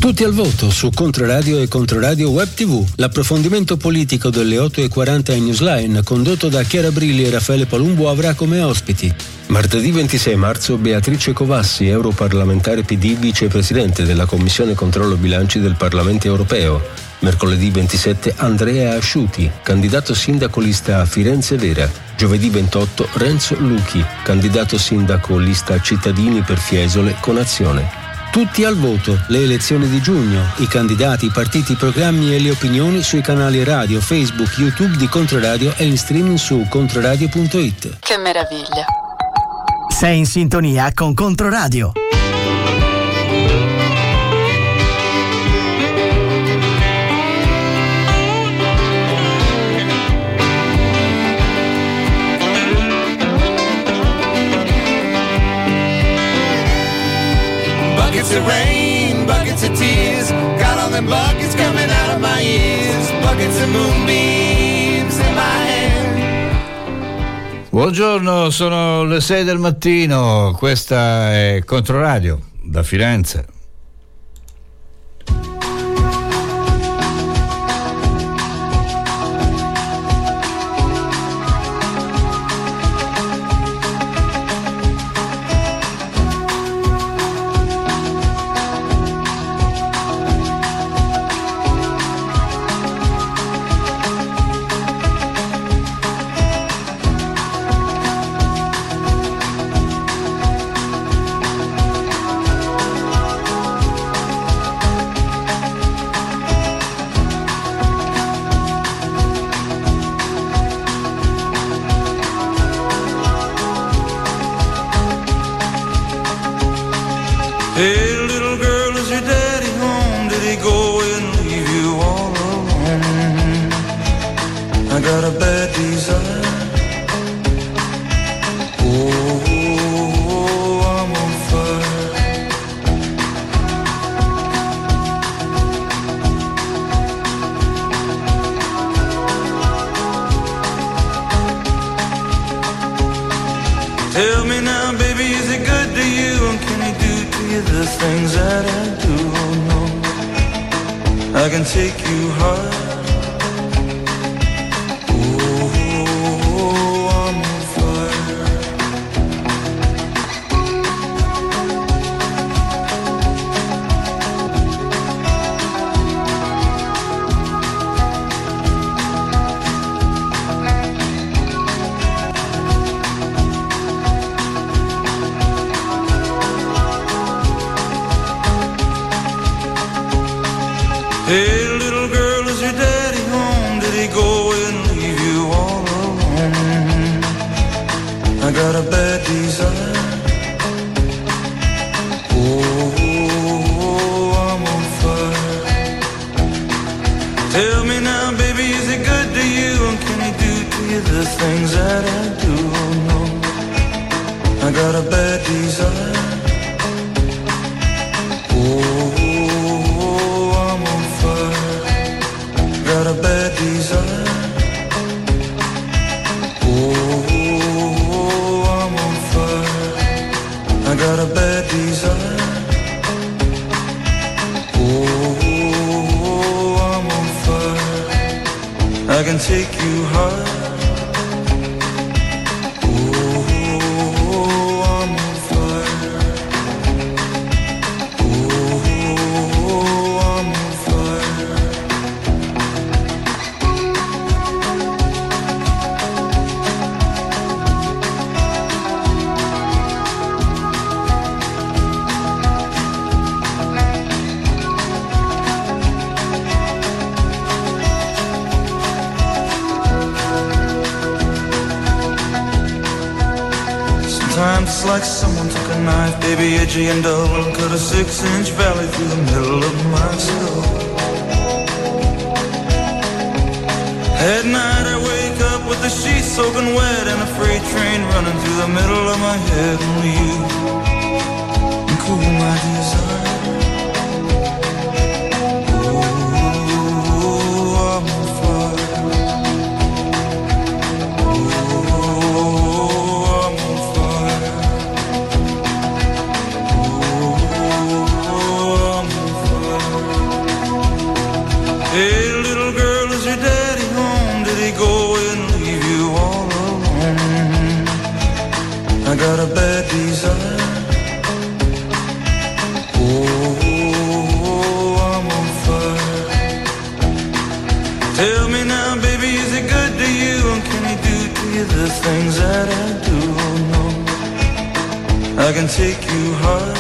Tutti al voto su Controradio e Controradio Web TV. L'approfondimento politico delle 8:40 in Newsline, condotto da Chiara Brilli e Raffaele Palumbo, avrà come ospiti: martedì 26 marzo Beatrice Covassi, europarlamentare PD, vicepresidente della Commissione Controllo Bilanci del Parlamento Europeo. Mercoledì 27 Andrea Asciuti, candidato sindaco lista Firenze Vera. Giovedì 28 Renzo Luchi, candidato sindaco lista Cittadini per Fiesole con Azione. Tutti al voto, le elezioni di giugno, i candidati, i partiti, i programmi e le opinioni sui canali radio, Facebook, YouTube di Controradio e in streaming su controradio.it. Che meraviglia! Sei in sintonia con Controradio. Buckets of rain, buckets of tears, got all them buckets coming out of my ears, buckets of moonbeams in my hand. Buongiorno, sono le 6 del mattino, questa è Controradio da Firenze. Hey, little girl, is your daddy home? Did he go and leave you all alone? I got a bad desire. Oh, I'm on fire. Tell me now, baby, is it good to you? And can he do the things that I do? Oh no, I can take you high. Oh, I'm on fire. Hey, little girl, is your daddy home? Did he go and leave you all alone? I got a bad desire. Oh, I'm on fire. Tell me now, baby, is it good to you? And can he do to you the things that I do? Oh no, I got a bad desire. Got a bad desire. Oh, I'm on fire. I got a bad desire. Oh, I'm on fire. I can take you high. It's like someone took a knife, baby, edgy and dull, and cut a 6-inch valley through the middle of my skull. At night I wake up with the sheets soaking wet and a freight train running through the middle of my head. Only you can cool my desire. got a bad desire. Tell me now, baby, is it good to you? And can he do to you the things that I do? Oh no, I can take you high.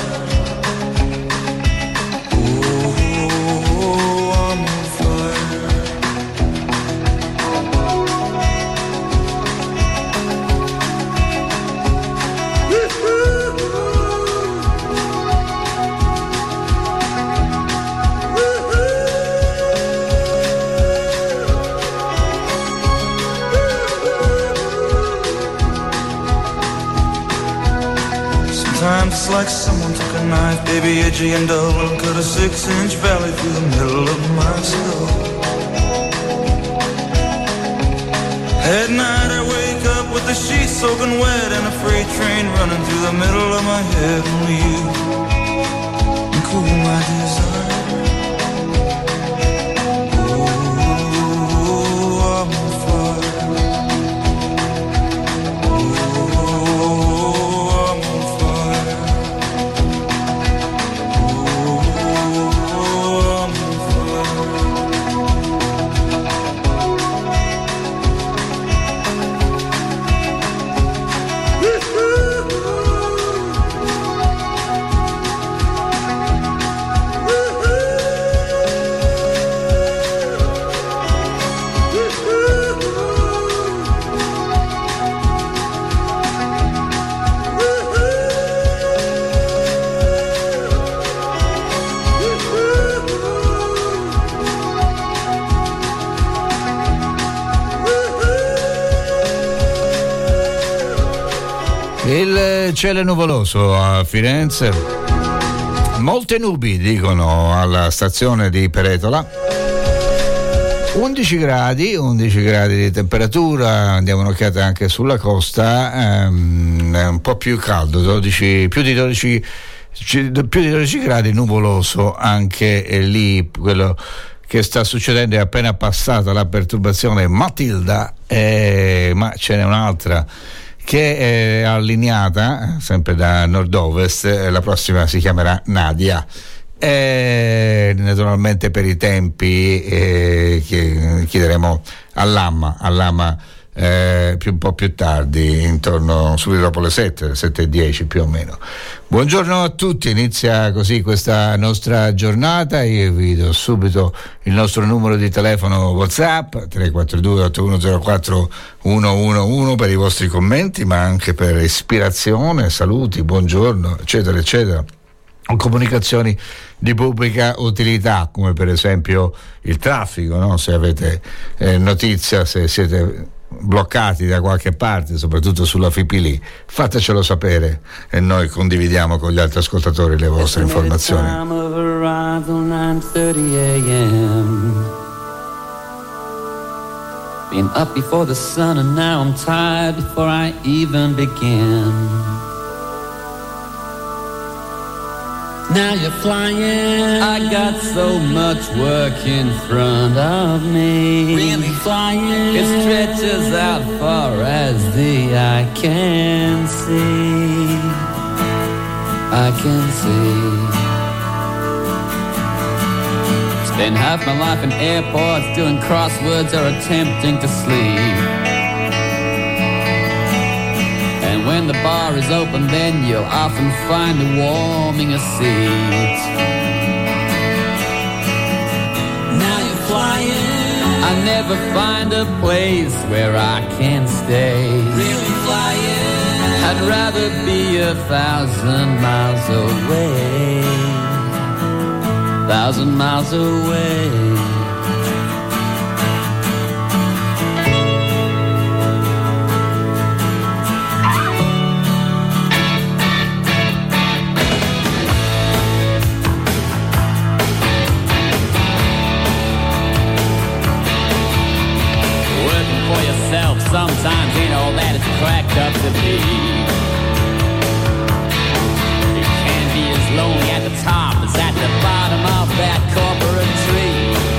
Oh, I'm on Sometimes it's like someone took a knife, baby, edgy and dull, and cut a 6-inch valley through the middle of my skull. At night I wake up with the sheets soaking wet and a freight train running through the middle of my head. Only you can cool my desire. Il cielo è nuvoloso a Firenze, molte nubi dicono alla stazione di Peretola, 11 gradi di temperatura, andiamo un'occhiata anche sulla costa, un po' più caldo, più di 12 gradi, nuvoloso anche lì. Quello che sta succedendo è appena passata la perturbazione Matilda, ma ce n'è un'altra che è allineata sempre da nord-ovest, la prossima si chiamerà Nadia. Naturalmente per i tempi chiederemo all'AMA un po' più tardi, intorno subito dopo le 7:10 più o meno. Buongiorno a tutti, inizia così questa nostra giornata. Io vi do subito il nostro numero di telefono WhatsApp 342 8104 111 per i vostri commenti, ma anche per ispirazione, saluti, buongiorno, eccetera eccetera, o comunicazioni di pubblica utilità, come per esempio il traffico, no? Se avete notizia, se siete bloccati da qualche parte, soprattutto sulla Fipili, fatecelo sapere e noi condividiamo con gli altri ascoltatori le vostre informazioni. Been up before the sun and now I'm tired before I even begin. Now you're flying, I got so much work in front of me. Really flying, it stretches out far as the eye can see. I can see. Spend half my life in airports doing crosswords or attempting to sleep. And when the bar is open, then you'll often find me warming a seat. Now you're flying, I never find a place where I can stay. Really flying, I'd rather be 1,000 miles away. 1,000 miles away. Sometimes ain't all that it's cracked up to be. It can be as lonely at the top as at the bottom of that corporate tree.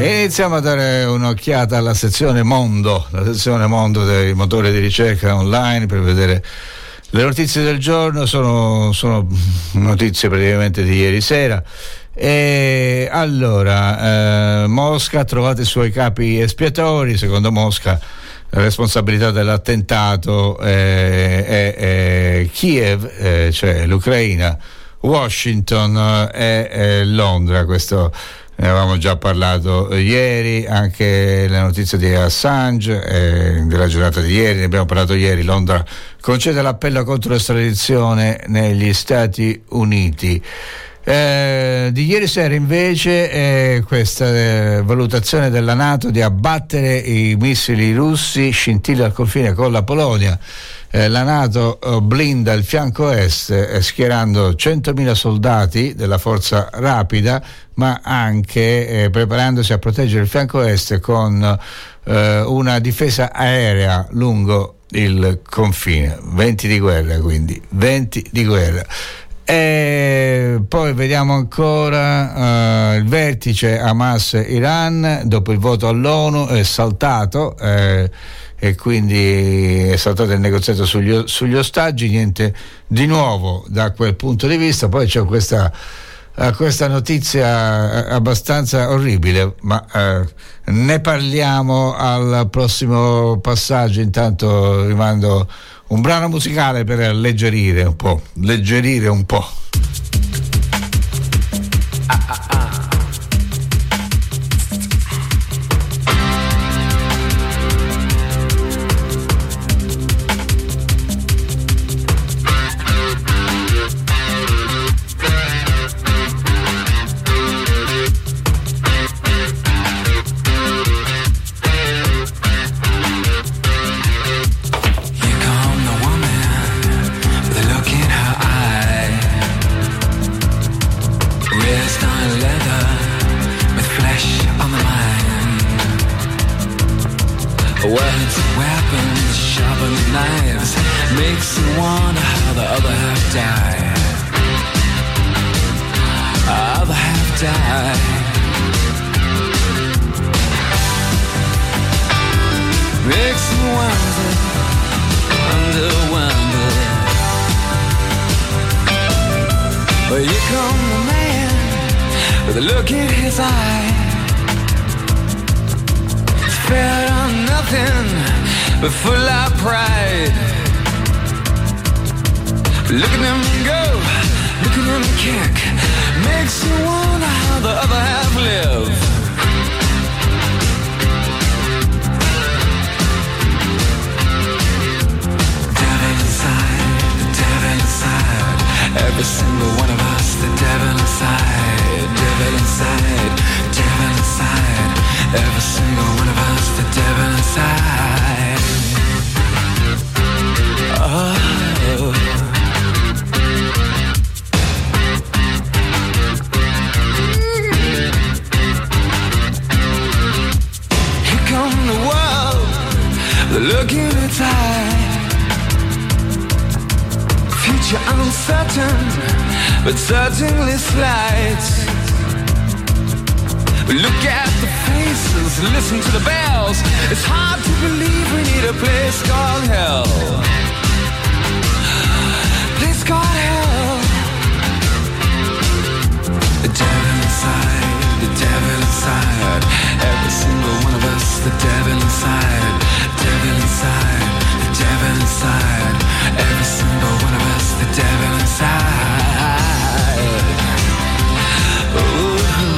E iniziamo a dare un'occhiata alla sezione Mondo, la sezione Mondo dei motori di ricerca online, per vedere le notizie del giorno. Sono notizie praticamente di ieri sera. E allora, Mosca ha trovato i suoi capi espiatori. Secondo Mosca la responsabilità dell'attentato è Kiev, cioè l'Ucraina, Washington e Londra. Questo ne avevamo già parlato ieri. Anche la notizia di Assange della giornata di ieri, ne abbiamo parlato ieri. Londra concede l'appello contro l'estradizione negli Stati Uniti. Di ieri sera invece questa valutazione della NATO di abbattere i missili russi scintilla al confine con la Polonia. La NATO blinda il fianco est schierando 100.000 soldati della forza rapida, ma anche preparandosi a proteggere il fianco est con una difesa aerea lungo il confine. Venti di guerra. E poi vediamo ancora il vertice Hamas-Iran dopo il voto all'ONU è saltato, e quindi è saltato il negoziato sugli ostaggi. Niente di nuovo da quel punto di vista. Poi c'è questa notizia abbastanza orribile, ma ne parliamo al prossimo passaggio. Intanto vi mando un brano musicale per alleggerire un po'. Words, weapons, sharpened knives, makes you wonder how the other half died. Other half died. Makes you wonder. But here come the man with a look in his eye. Fed on nothing but full of pride. Look at him go, look at him kick. Makes you wonder how the other half live. Devil inside, every single one of us. The devil inside, devil inside, devil inside. Every single one of us, the devil inside. Oh. Here come the world, the look in its eye. Future uncertain, but certainly slight. Look at the faces, listen to the bells. It's hard to believe we need a place called hell. Place called hell. The devil inside, the devil inside. Every single one of us, the devil inside. Devil inside, the devil inside. Every single one of us, the devil inside. Ooh.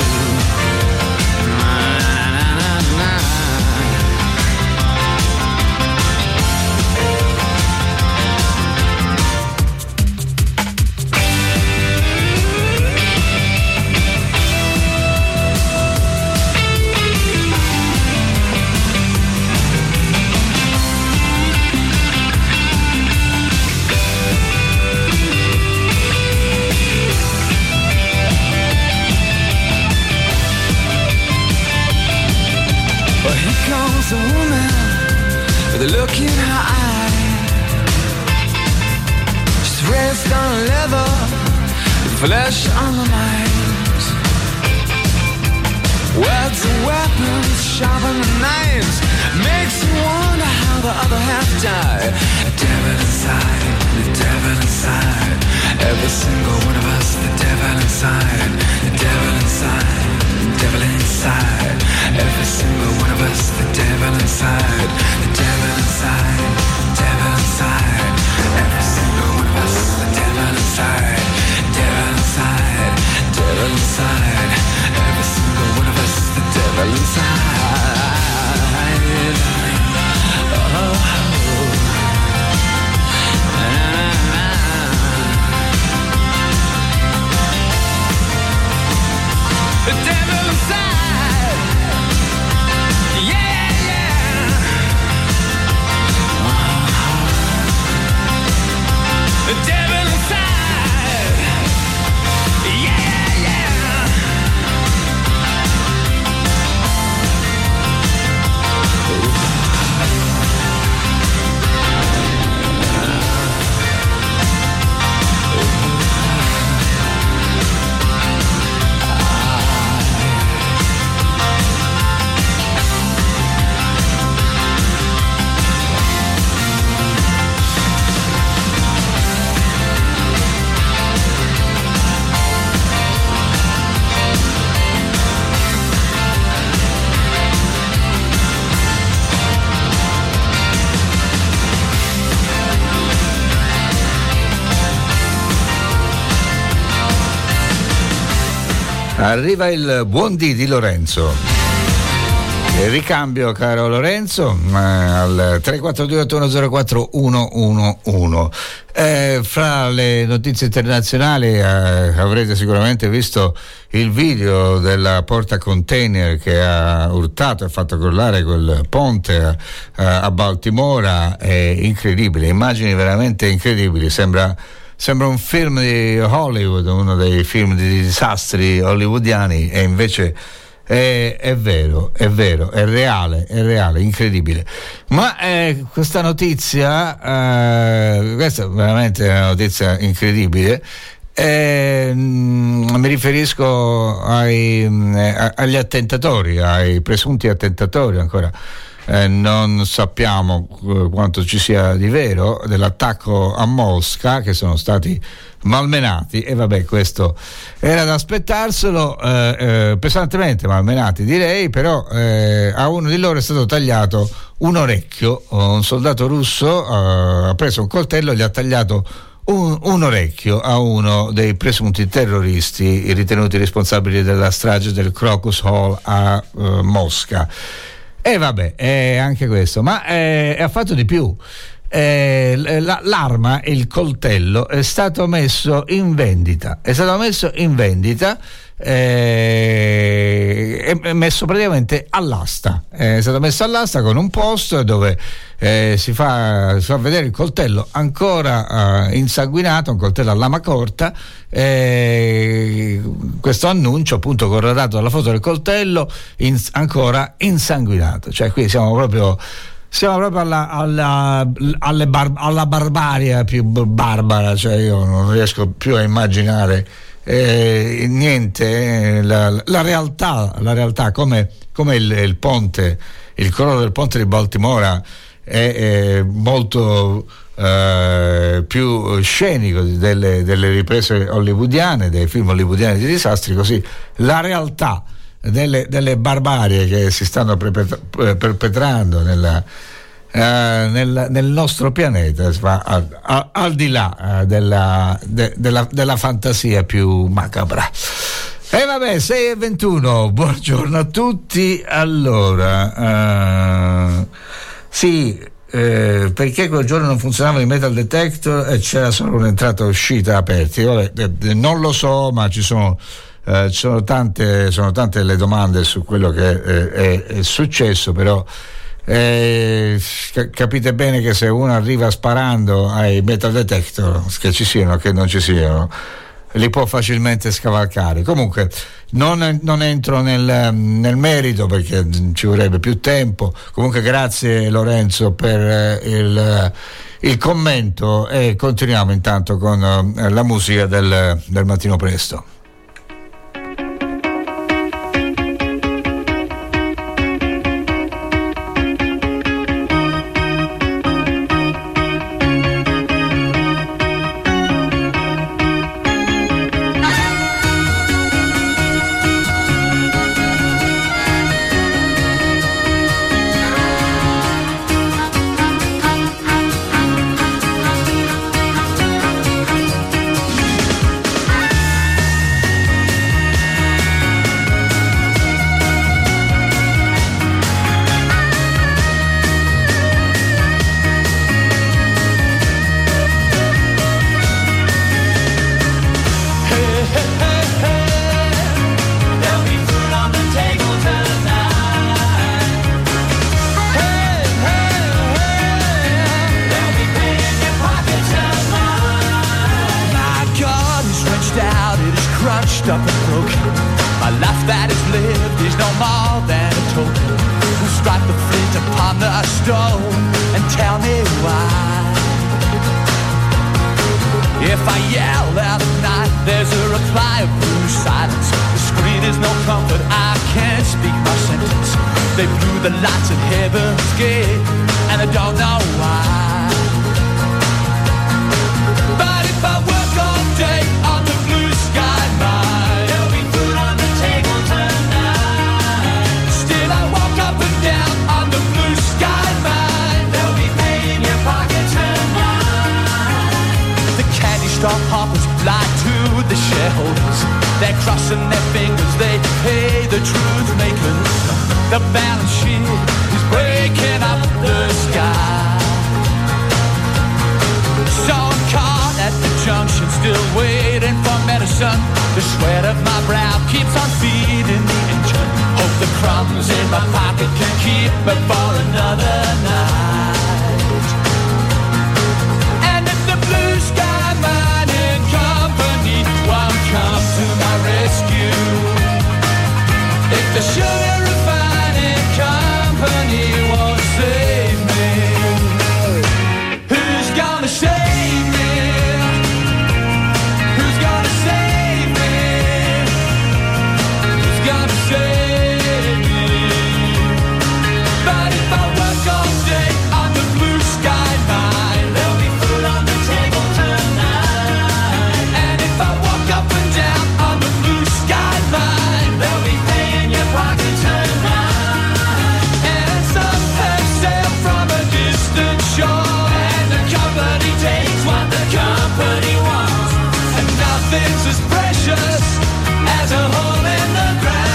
A woman with a look in her eye. She's raised on leather, with flesh on the mind. Words and weapons. sharpen the knives. Makes you wonder how the other half died. The devil inside, the devil inside. Every single one of us, the devil inside. The devil inside, the devil inside. Every single one of us, the devil inside. The devil inside, the devil inside. Every single one of us, the devil inside. Devil inside, devil inside. Every single one of us, the devil inside. The devil inside. Yeah, yeah. The devil inside. Yeah, yeah. Arriva il buon di Lorenzo. Il ricambio, caro Lorenzo, al 342-8104-111. Fra le notizie internazionali avrete sicuramente visto il video della porta container che ha urtato e fatto crollare quel ponte a Baltimora. È incredibile, immagini veramente incredibili. Sembra un film di Hollywood, uno dei film di disastri hollywoodiani, e invece è vero, è reale, incredibile. Ma questa notizia, questa è veramente una notizia incredibile. Mi riferisco agli attentatori, ai presunti attentatori ancora. Non sappiamo quanto ci sia di vero dell'attacco a Mosca, che sono stati malmenati, e vabbè, questo era da aspettarselo, pesantemente malmenati direi, però a uno di loro è stato tagliato un orecchio. Un soldato russo ha preso un coltello e gli ha tagliato un orecchio a uno dei presunti terroristi ritenuti responsabili della strage del Crocus Hall a Mosca. E vabbè, anche questo, ma ha fatto di più. L'arma, il coltello, è stato messo in vendita. È messo praticamente all'asta. È stato messo all'asta con un post dove si fa vedere il coltello ancora insanguinato, un coltello a lama corta. Questo annuncio appunto corredato dalla foto del coltello ancora insanguinato. Cioè qui siamo proprio alla barbarie più barbara. Cioè io non riesco più a immaginare niente. La realtà come il ponte, il crollo del ponte di Baltimora è molto più scenico delle riprese hollywoodiane, dei film hollywoodiani di disastri, così la realtà delle barbarie che si stanno perpetrando nel nostro pianeta va al di là della fantasia più macabra. E vabbè, 6:21, buongiorno a tutti. Allora, sì, perché quel giorno non funzionava il metal detector e c'era solo un'entrata e uscita aperti. Vabbè, non lo so, ma ci sono tante le domande su quello che è successo, però capite bene che se uno arriva sparando ai metal detector, che ci siano che non ci siano, li può facilmente scavalcare. Comunque non entro nel merito perché ci vorrebbe più tempo. Comunque grazie Lorenzo per il commento, e continuiamo intanto con la musica del mattino presto. She's no more than a token who strike the flint upon the stone and tell me why. If I yell out at night, there's a reply of blue silence. The screen is no comfort, I can't speak my sentence. They blew the lights at Heaven's Gate, and I don't know why. But if I work all day on the blue sky mine, there'll be food on the table tonight. Still I walk up and down on the blue sky mine, there'll be pay in your pocket tonight. The candy store hoppers lie to the shareholders. They're crossing their fingers, they pay the truth makers. The balance sheet is breaking up the sky. So I'm caught at the junction, still waiting for medicine. The sweat of my brow keeps on feeding the engine. Hope the crumbs in my pocket can keep me for another night. And if the blue sky mining company won't come to my rescue, if the sugar refining company won't save me, who's gonna save me? Who's gonna save me? Who's gonna save me? But if I work all day on the blue sky mine, there'll be food on the table tonight. And if I walk up and down on the blue sky line, there'll be pay in your pocket tonight. And some have sailed from a distant shore, and the company takes what the company wants, and nothing's as precious as a hole in the ground.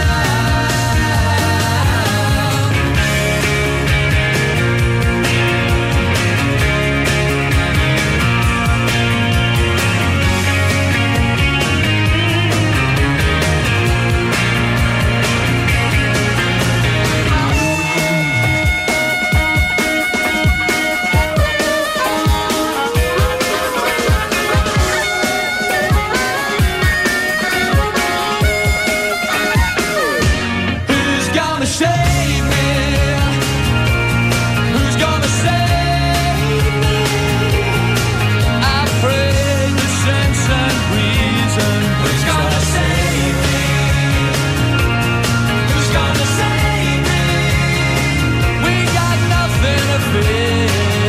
Who's gonna save me? Who's gonna save me? I pray the sense and reason. Who's gonna save me? Who's gonna save me? We got nothing to fear.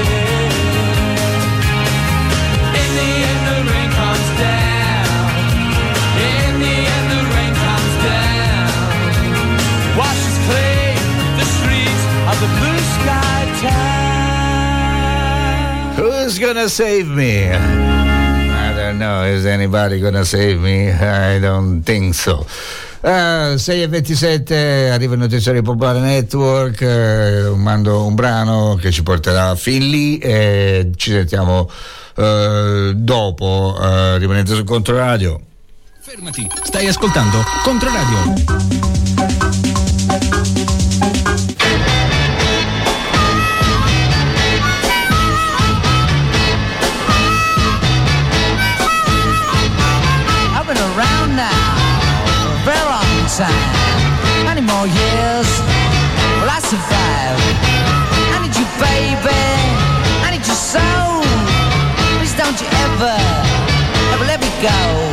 In the end the rain comes down. In the end the rain comes down. Washes clean the streets of the blue sky town. Who's gonna save me? I don't know, is anybody gonna save me? I don't think so. 6:27 arriva il notiziario Popolare Network, mando un brano che ci porterà fin lì e ci sentiamo dopo, rimanete su Controradio. Fermati, stai ascoltando Controradio. I've been around now for a very long time. Many more years will I survive? I need you, baby. I need you so. Please don't you ever let me go.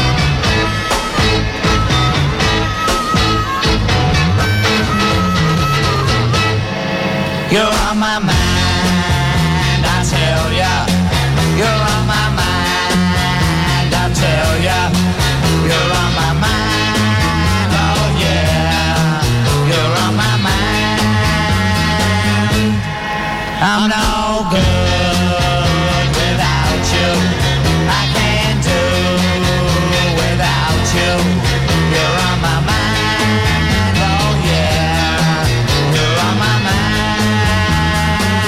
You're on my mind, I tell ya. You're on my mind, I tell ya. You're on my mind, oh yeah. You're on my mind. I'm no good without you. I can't do without you. You're on my mind, oh yeah. You're on my mind.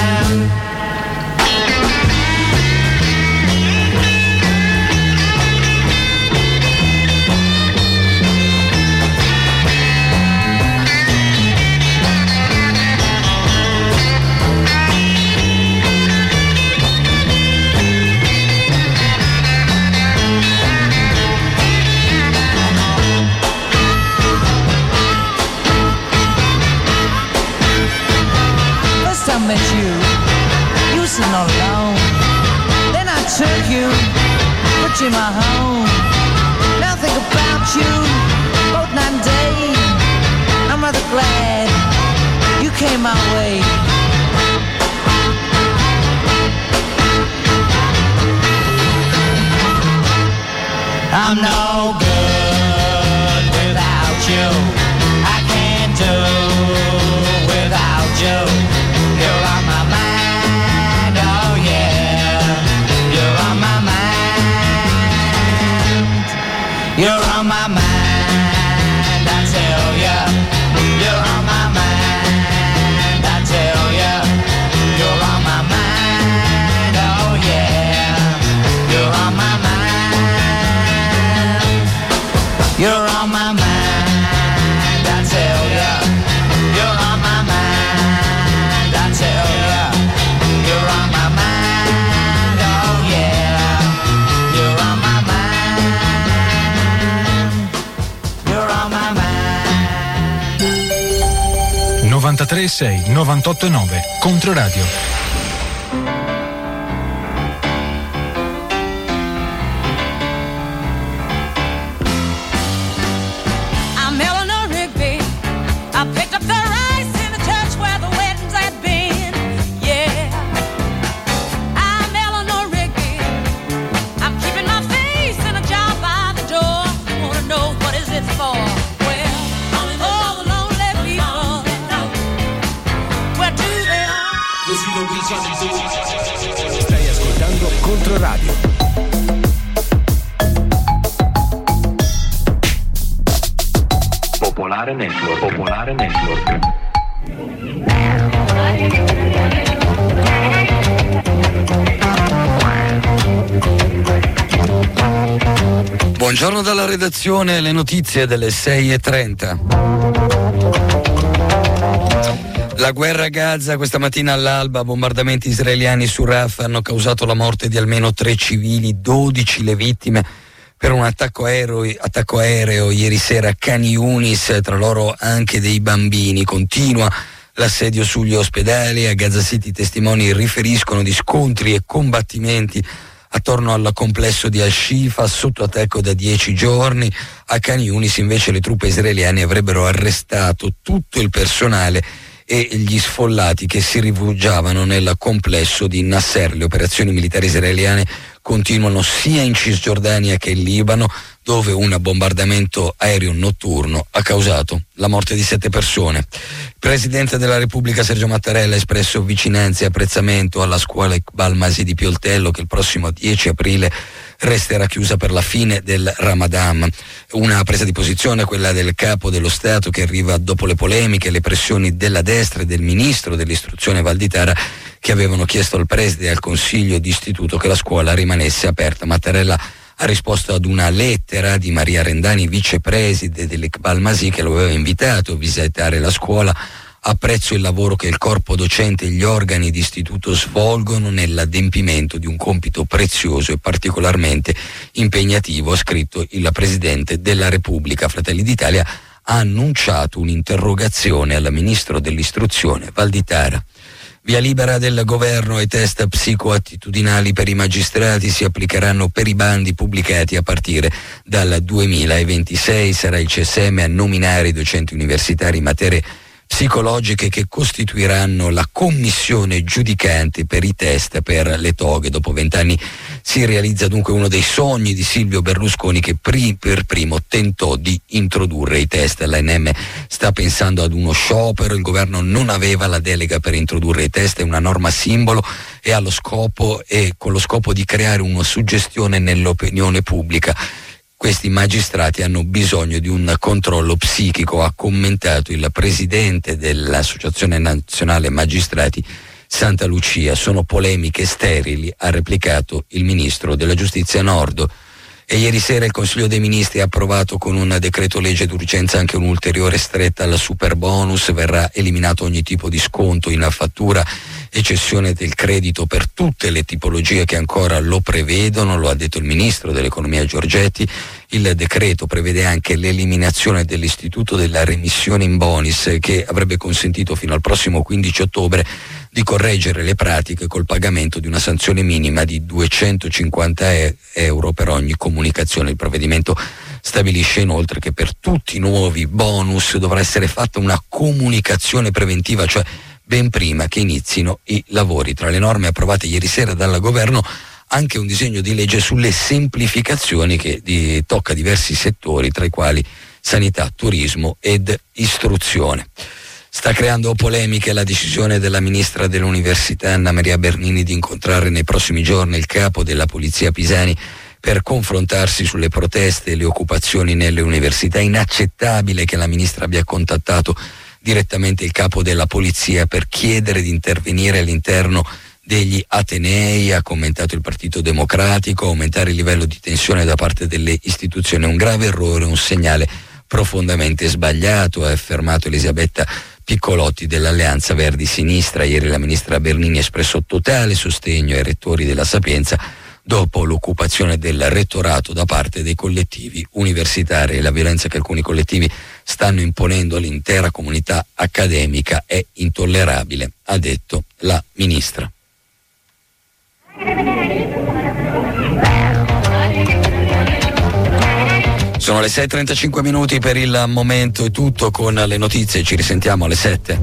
be my home. Now think about you, both night and day. I'm rather glad you came my way. I'm no good without you. I can't do without you. You're on my mind, oh yeah. You're on my mind. You're on my mind, I tell ya. You're on my mind, I tell ya. You're on my mind, oh yeah. You're on my mind. You're on my mind, I tell ya. You're on my mind, I tell ya. You're on my mind, oh yeah. You're on my mind. You're on my mind. 93.6, 98.9, Controradio. Stai ascoltando Controradio. Popolare Network. Popolare Network. Buongiorno dalla redazione, le notizie delle 6:30. La guerra a Gaza, questa mattina all'alba, bombardamenti israeliani su Rafah hanno causato la morte di almeno 3 civili, 12 le vittime per un attacco aereo ieri sera a Khan Yunis, tra loro anche dei bambini. Continua l'assedio sugli ospedali. A Gaza City testimoni riferiscono di scontri e combattimenti attorno al complesso di Al-Shifa, sotto attacco da 10 giorni. A Khan Yunis invece le truppe israeliane avrebbero arrestato tutto il personale e gli sfollati che si rifugiavano nel complesso di Nasser. Le operazioni militari israeliane continuano sia in Cisgiordania che in Libano, dove un bombardamento aereo notturno ha causato la morte di 7 persone. Il Presidente della Repubblica Sergio Mattarella ha espresso vicinanza e apprezzamento alla scuola Iqbal Masih di Pioltello, che il prossimo 10 aprile resterà chiusa per la fine del Ramadan. Una presa di posizione, quella del capo dello Stato, che arriva dopo le polemiche e le pressioni della destra e del ministro dell'istruzione Valditara, che avevano chiesto al preside e al consiglio di istituto che la scuola rimanesse aperta. Mattarella ha risposto ad una lettera di Maria Rendani, vicepreside dell'Iqbal Masih, che lo aveva invitato a visitare la scuola. Apprezzo il lavoro che il corpo docente e gli organi di istituto svolgono nell'adempimento di un compito prezioso e particolarmente impegnativo, ha scritto il Presidente della Repubblica. Fratelli d'Italia ha annunciato un'interrogazione al Ministro dell'Istruzione Valditara. Via libera del governo ai test psicoattitudinali per i magistrati si applicheranno per i bandi pubblicati a partire dal 2026. Sarà il CSM a nominare i docenti universitari in materie psicologiche che costituiranno la commissione giudicante per i test per le toghe. Dopo 20 anni si realizza dunque uno dei sogni di Silvio Berlusconi, che per primo tentò di introdurre i test. L'ANM sta pensando ad uno sciopero, il governo non aveva la delega per introdurre i test, è una norma simbolo e con lo scopo di creare una suggestione nell'opinione pubblica. Questi magistrati hanno bisogno di un controllo psichico, ha commentato il presidente dell'Associazione Nazionale Magistrati Santa Lucia. Sono polemiche sterili, ha replicato il ministro della Giustizia Nordio. E ieri sera il Consiglio dei Ministri ha approvato con un decreto legge d'urgenza anche un'ulteriore stretta al super bonus. Verrà eliminato ogni tipo di sconto in fattura e cessione del credito per tutte le tipologie che ancora lo prevedono, lo ha detto il ministro dell'Economia Giorgetti. Il decreto prevede anche l'eliminazione dell'istituto della remissione in bonis, che avrebbe consentito fino al prossimo 15 ottobre di correggere le pratiche col pagamento di una sanzione minima di 250 euro per ogni comunicazione. Il provvedimento stabilisce inoltre che per tutti i nuovi bonus dovrà essere fatta una comunicazione preventiva, cioè ben prima che inizino i lavori. Tra le norme approvate ieri sera dal governo anche un disegno di legge sulle semplificazioni che tocca diversi settori, tra i quali sanità, turismo ed istruzione. Sta creando polemiche la decisione della ministra dell'Università Anna Maria Bernini di incontrare nei prossimi giorni il capo della Polizia Pisani per confrontarsi sulle proteste e le occupazioni nelle università. È inaccettabile che la ministra abbia contattato direttamente il capo della Polizia per chiedere di intervenire all'interno degli atenei, ha commentato il Partito Democratico. Aumentare il livello di tensione da parte delle istituzioni è un grave errore, un segnale profondamente sbagliato, ha affermato Elisabetta Piccolotti dell'Alleanza Verdi Sinistra. Ieri la ministra Bernini ha espresso totale sostegno ai rettori della Sapienza dopo l'occupazione del rettorato da parte dei collettivi universitari e la violenza che alcuni collettivi stanno imponendo all'intera comunità accademica è intollerabile, ha detto la ministra. Sono le 6:35 minuti, per il momento è tutto con le notizie, ci risentiamo alle 7.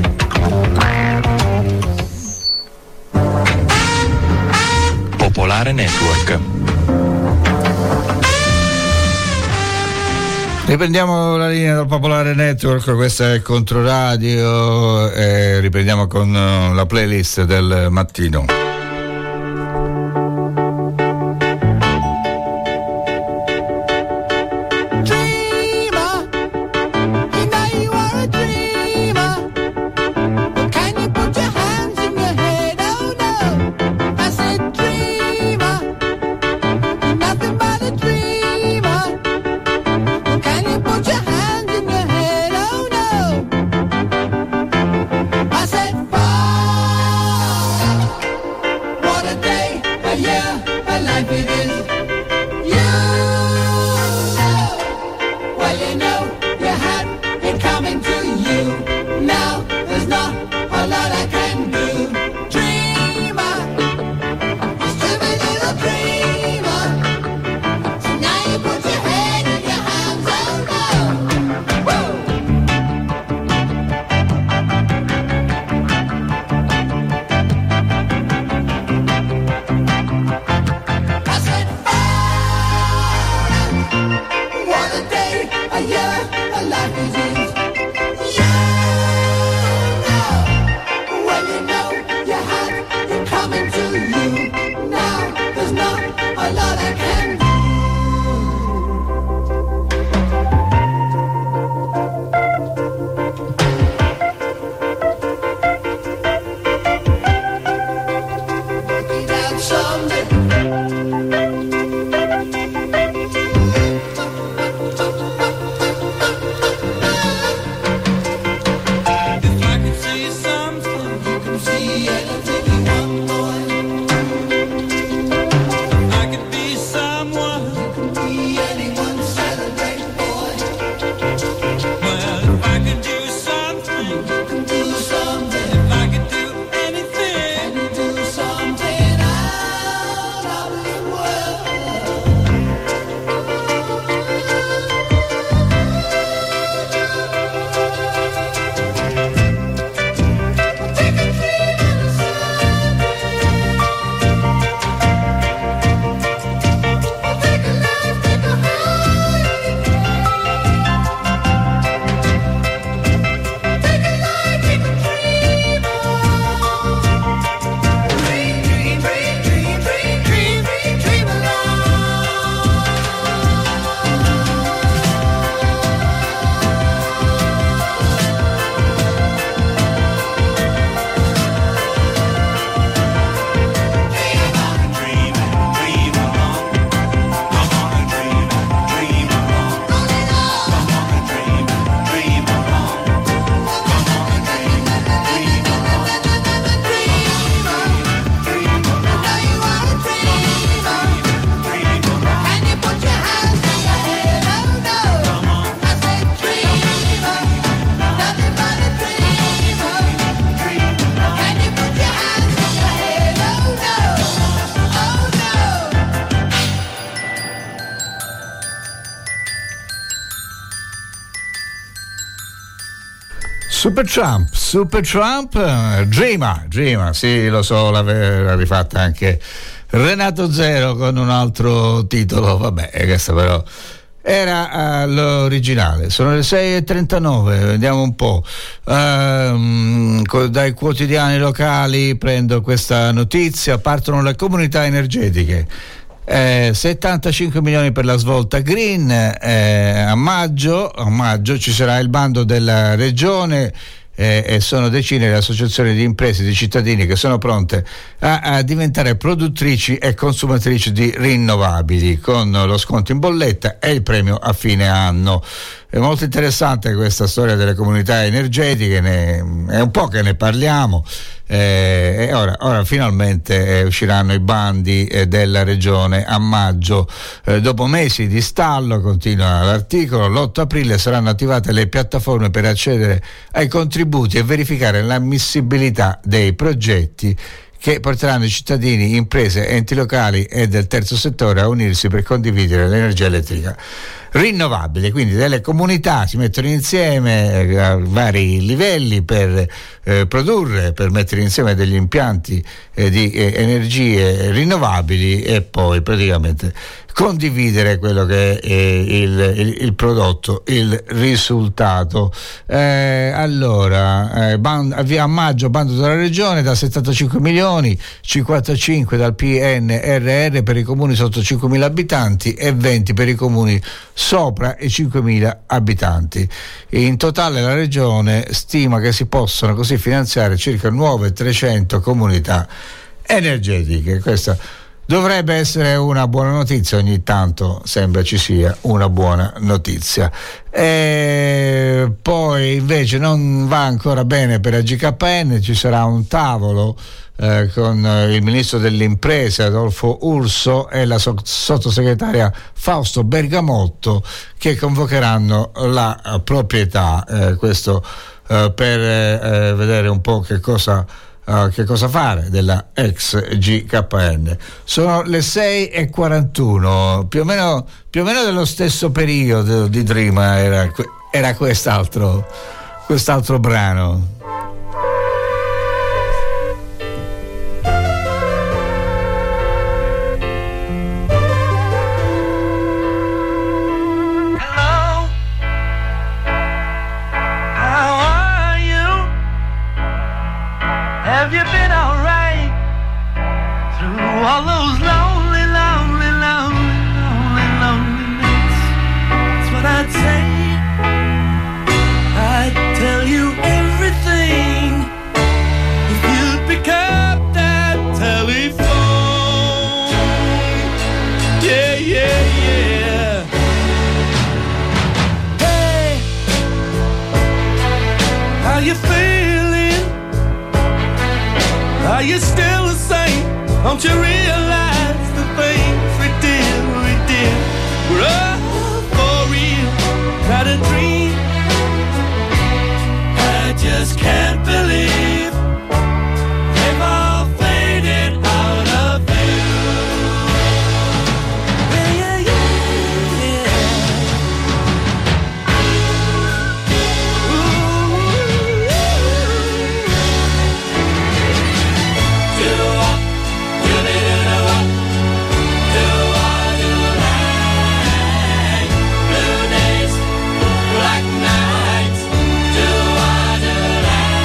Popolare Network. Riprendiamo la linea dal Popolare Network, questa è Controradio e riprendiamo con la playlist del mattino. Super Trump, Dreamer, sì, lo so, l'aveva rifatta anche Renato Zero con un altro titolo, vabbè, questo però era l'originale. Sono le 6:39, vediamo un po'. Dai quotidiani locali prendo questa notizia. Partono le comunità energetiche. 75 milioni per la svolta green. A maggio ci sarà il bando della regione. E sono decine le associazioni di imprese, di cittadini che sono pronte a diventare produttrici e consumatrici di rinnovabili con lo sconto in bolletta e il premio a fine anno. È molto interessante questa storia delle comunità energetiche, è un po' che ne parliamo, e ora finalmente usciranno i bandi della regione a maggio. Dopo mesi di stallo, continua l'articolo, l'8 aprile saranno attivate le piattaforme per accedere ai contributi e verificare l'ammissibilità dei progetti che porteranno i cittadini, imprese, enti locali e del terzo settore a unirsi per condividere l'energia elettrica rinnovabile. Quindi delle comunità si mettono insieme a vari livelli per produrre, per mettere insieme degli impianti di energie rinnovabili e poi praticamente condividere quello che è il prodotto, il risultato. A maggio bando della regione da 75 milioni, 55 dal PNRR per i comuni sotto 5.000 abitanti e 20 per i comuni sopra i 5.000 abitanti. In totale la regione stima che si possano così finanziare circa nuove 300 comunità energetiche. Questa dovrebbe essere una buona notizia, ogni tanto sembra ci sia una buona notizia. E poi invece non va ancora bene per AGKN, ci sarà un tavolo con il ministro delle imprese Adolfo Urso e la sottosegretaria Fausto Bergamotto che convocheranno la proprietà, questo per vedere un po' che cosa fare della ex GKN. Sono le 6:41, più o meno dello stesso periodo di Dreamer era quest'altro brano. Have you been alright through all those lonely nights? That's what I'd say. I'd tell you everything if you'd pick up that telephone. Yeah, yeah, yeah. Hey, how you feeling? Are you still the same? Don't you realize the things we did were all for real, not a dream? I just can't believe they've all faded out of view. Yeah, yeah, yeah. Blue days, black nights, do I do that?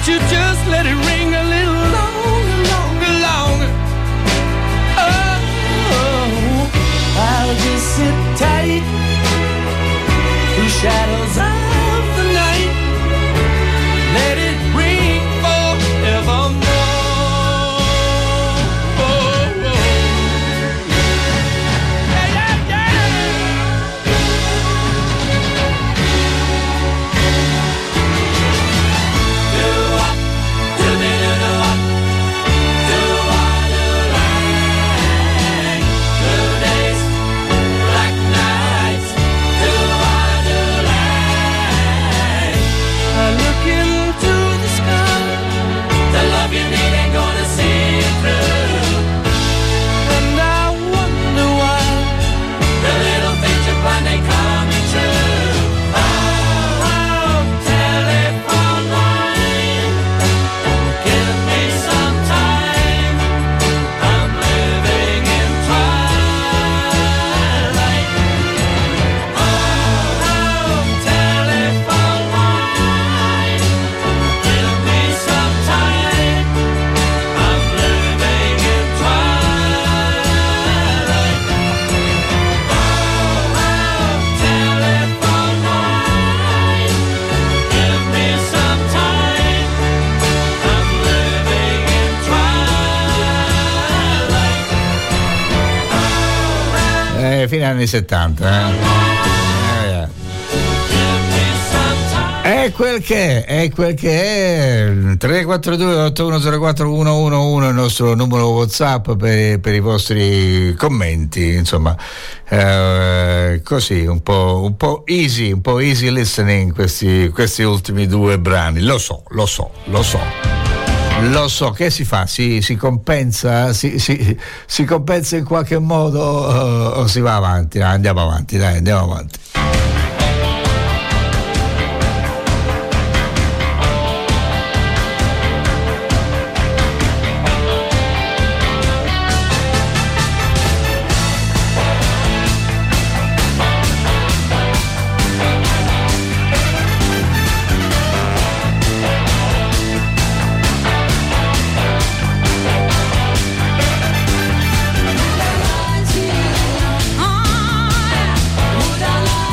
Won't you just let it ring a little longer, longer, longer? Oh, I'll just sit tight through shadows of the night. Let it ring forevermore. Fine anni 70, È quel che è 342 8104 111 il nostro numero WhatsApp per i vostri commenti, insomma, così un po' easy listening questi ultimi due brani. Lo so che si fa, si compensa, si compensa in qualche modo, o si va avanti? Andiamo avanti. Would I lie?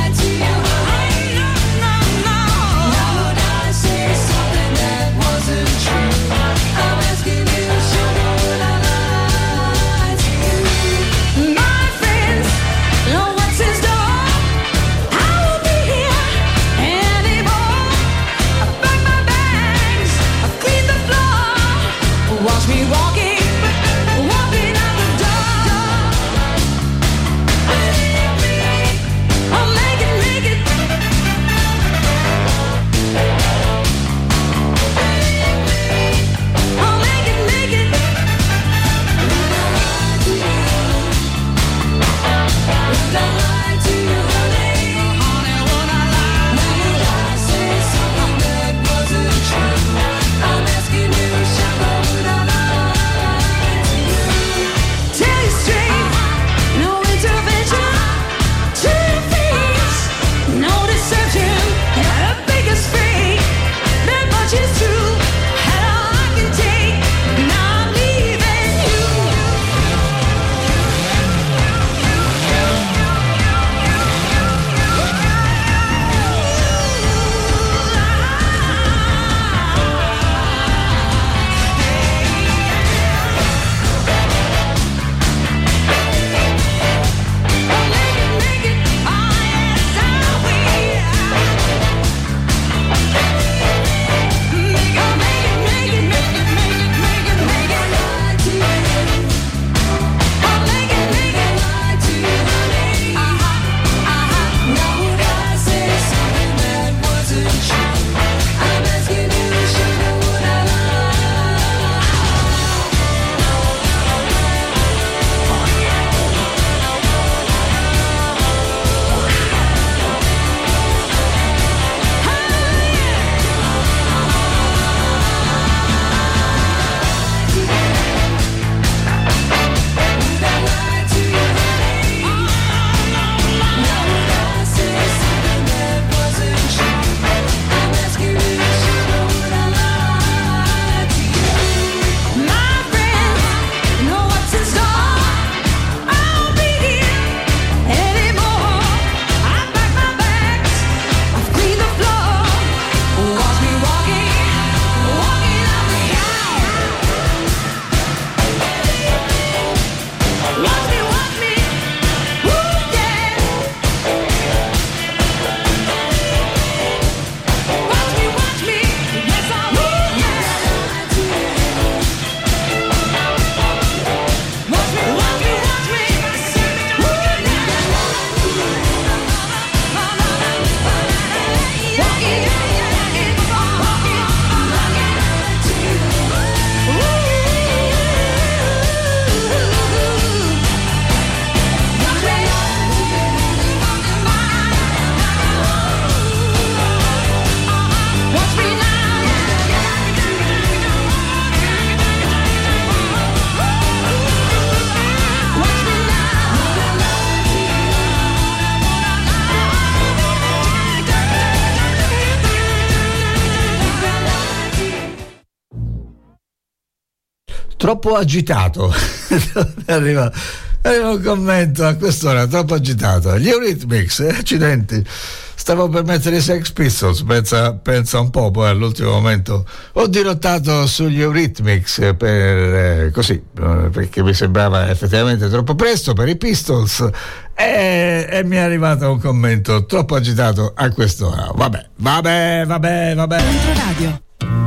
troppo agitato. arriva un commento a quest'ora, troppo agitato. Gli Eurythmics, accidenti, stavo per mettere i Sex Pistols, pensa un po', poi all'ultimo momento ho dirottato sugli Eurythmics perché mi sembrava effettivamente troppo presto per i Pistols e mi è arrivato un commento troppo agitato a quest'ora. Vabbè. Controradio.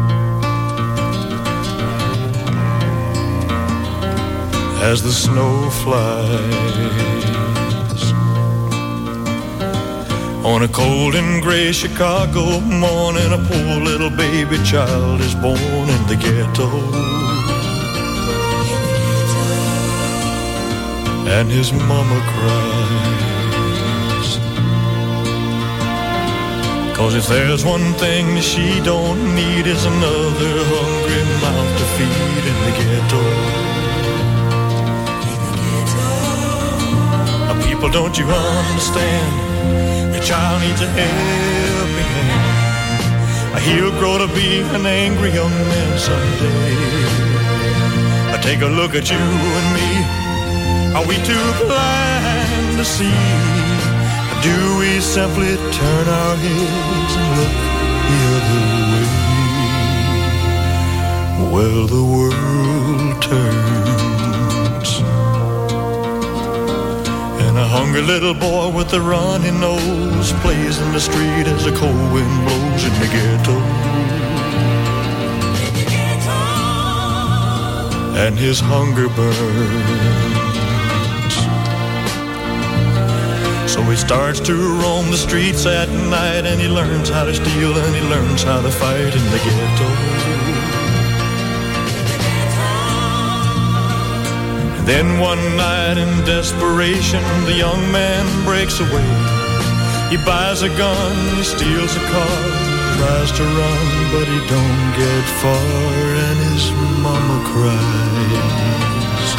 As the snow flies on a cold and gray Chicago morning, a poor little baby child is born in the ghetto. And his mama cries, 'cause if there's one thing that she don't need, is another hungry mouth to feed in the ghetto. People, don't you understand? The child needs a helping hand. He'll grow to be an angry young man someday. Take a look at you and me. Are we too blind to see? Do we simply turn our heads and look the other way? Well, the world turns, and a hungry little boy with a runny nose plays in the street as the cold wind blows in the ghetto. And his hunger burns, so he starts to roam the streets at night, and he learns how to steal and he learns how to fight in the ghetto. Then one night in desperation, the young man breaks away. He buys a gun, he steals a car, tries to run, but he don't get far, and his mama cries.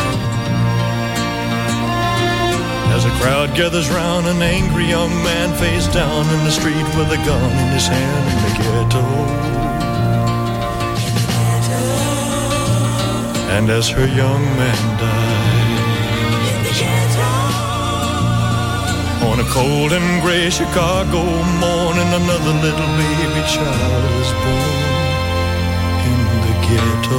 As a crowd gathers round, an angry young man face down in the street with a gun in his hand in the ghetto. And as her young man dies, on a cold and gray Chicago morning, another little baby child is born in the ghetto.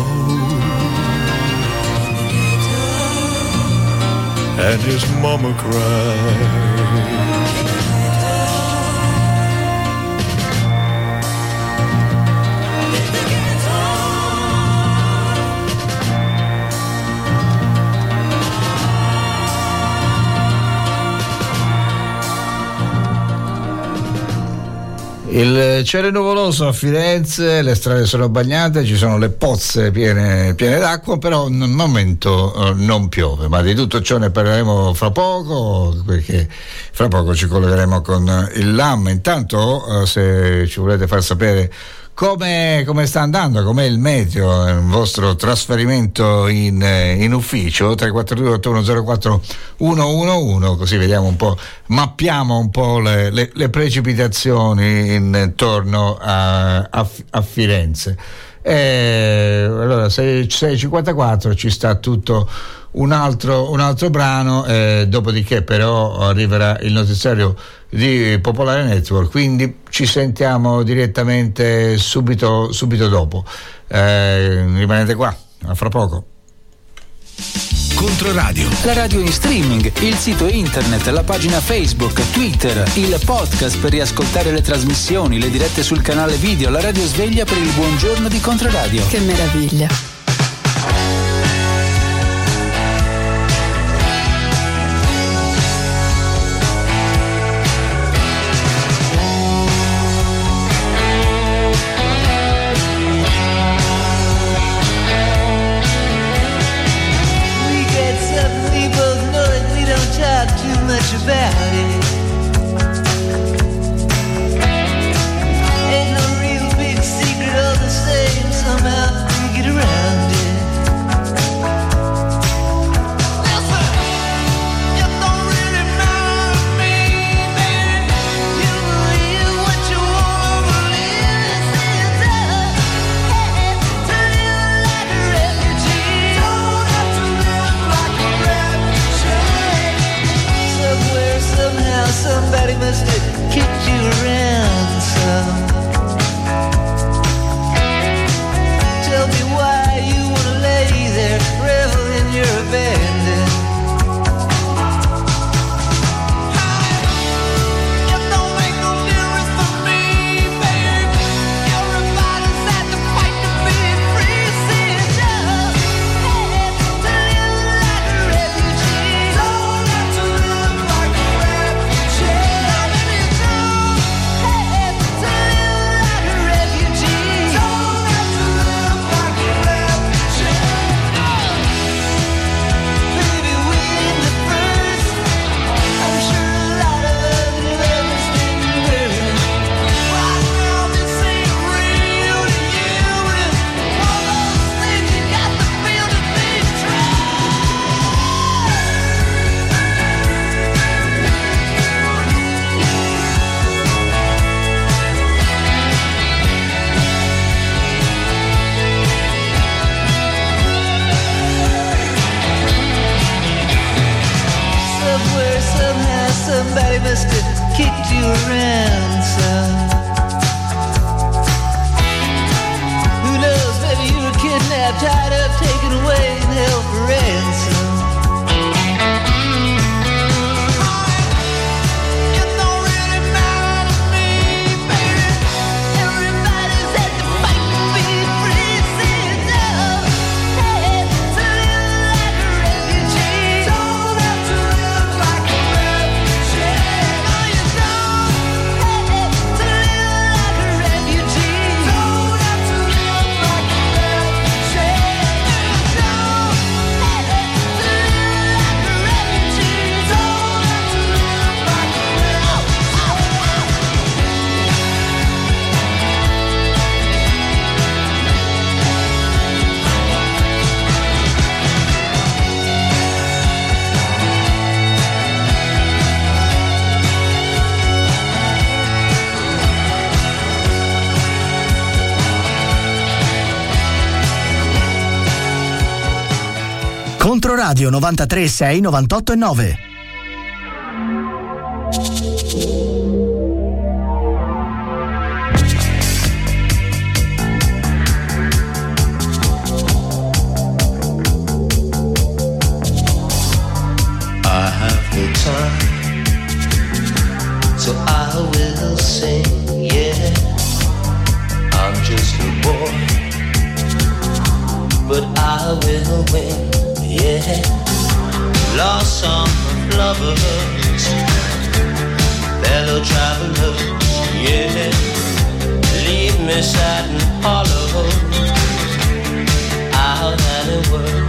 And his mama cries. Il cielo è nuvoloso a Firenze, le strade sono bagnate, ci sono le pozze piene d'acqua, però al momento non piove, ma di tutto ciò ne parleremo fra poco, perché fra poco ci collegheremo con il LAM. Intanto se ci volete far sapere come sta andando, com'è il meteo, il vostro trasferimento in ufficio, 342 8104 111, così vediamo un po', mappiamo un po' le precipitazioni intorno a Firenze. Allora 6:54 ci sta tutto un altro brano, dopodiché però arriverà il notiziario di Popolare Network, quindi ci sentiamo direttamente subito dopo. Rimanete qua, a fra poco. Controradio, la radio in streaming, il sito internet, la pagina Facebook, Twitter, il podcast per riascoltare le trasmissioni, le dirette sul canale video, la radio sveglia per il buongiorno di Controradio. Che meraviglia. About it, ain't no real big secret, all the same. Somehow we get around. Somebody must have kicked you around some. Tell me why you wanna lay there, revel in your abandon. It don't make no difference for me, babe. Everybody's had to fight to be free. See, just had to live like a refugee. Don't have to live like a refugee. Now, baby, don't have to live like a refugee. Don't have to live like a refugee. Baby, we're the first. I'm sure a lot of us didn't hurt. Right now, this ain't real to you. It's one of those things you got to feel to be true. Somewhere, somehow, somebody must have kicked you around some. Who knows, maybe you were kidnapped, tied up, taken away, and held for ransom. It don't really matter to me, baby. Everybody's had to fight to be free. See, don't have to live like a refugee. Don't have to live like a refugee. No, you don't have to live like a refugee. Don't have to live like a refugee. You don't have to live like a refugee. Don't have to live like a Controradio 93.6 98.9. I have no time, so I will sing, yeah. I'm just a boy, but I will win, yeah. Lost song of lovers, fellow travelers, yeah. Leave me sad and hollow, out and in words.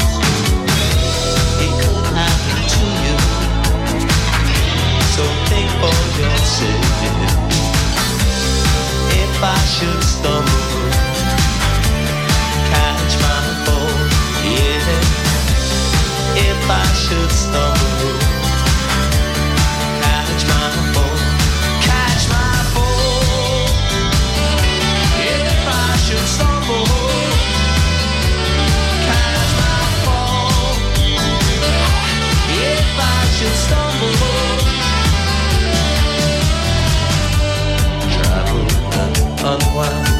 It could happen to you, so think for yourself. If I should stumble, catch my fall, yeah. If I should stumble, catch my fall, catch my fall. If I should stumble, catch my fall. If I should stumble, travel and unwind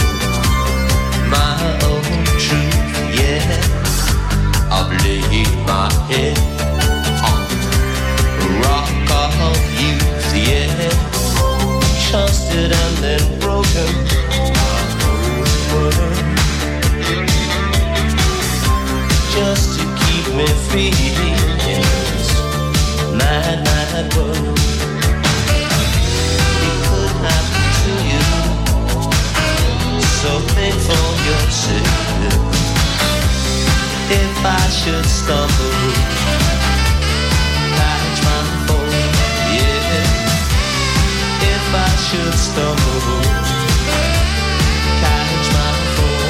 my own truth, yeah. I've laid my head on the rock of youth, yeah. Trusted and then broken my whole world, just to keep me free in this mad, mad world. It could happen to you, so think for yourself. If I should stumble, catch my fall, yeah. If I should stumble, catch my fall,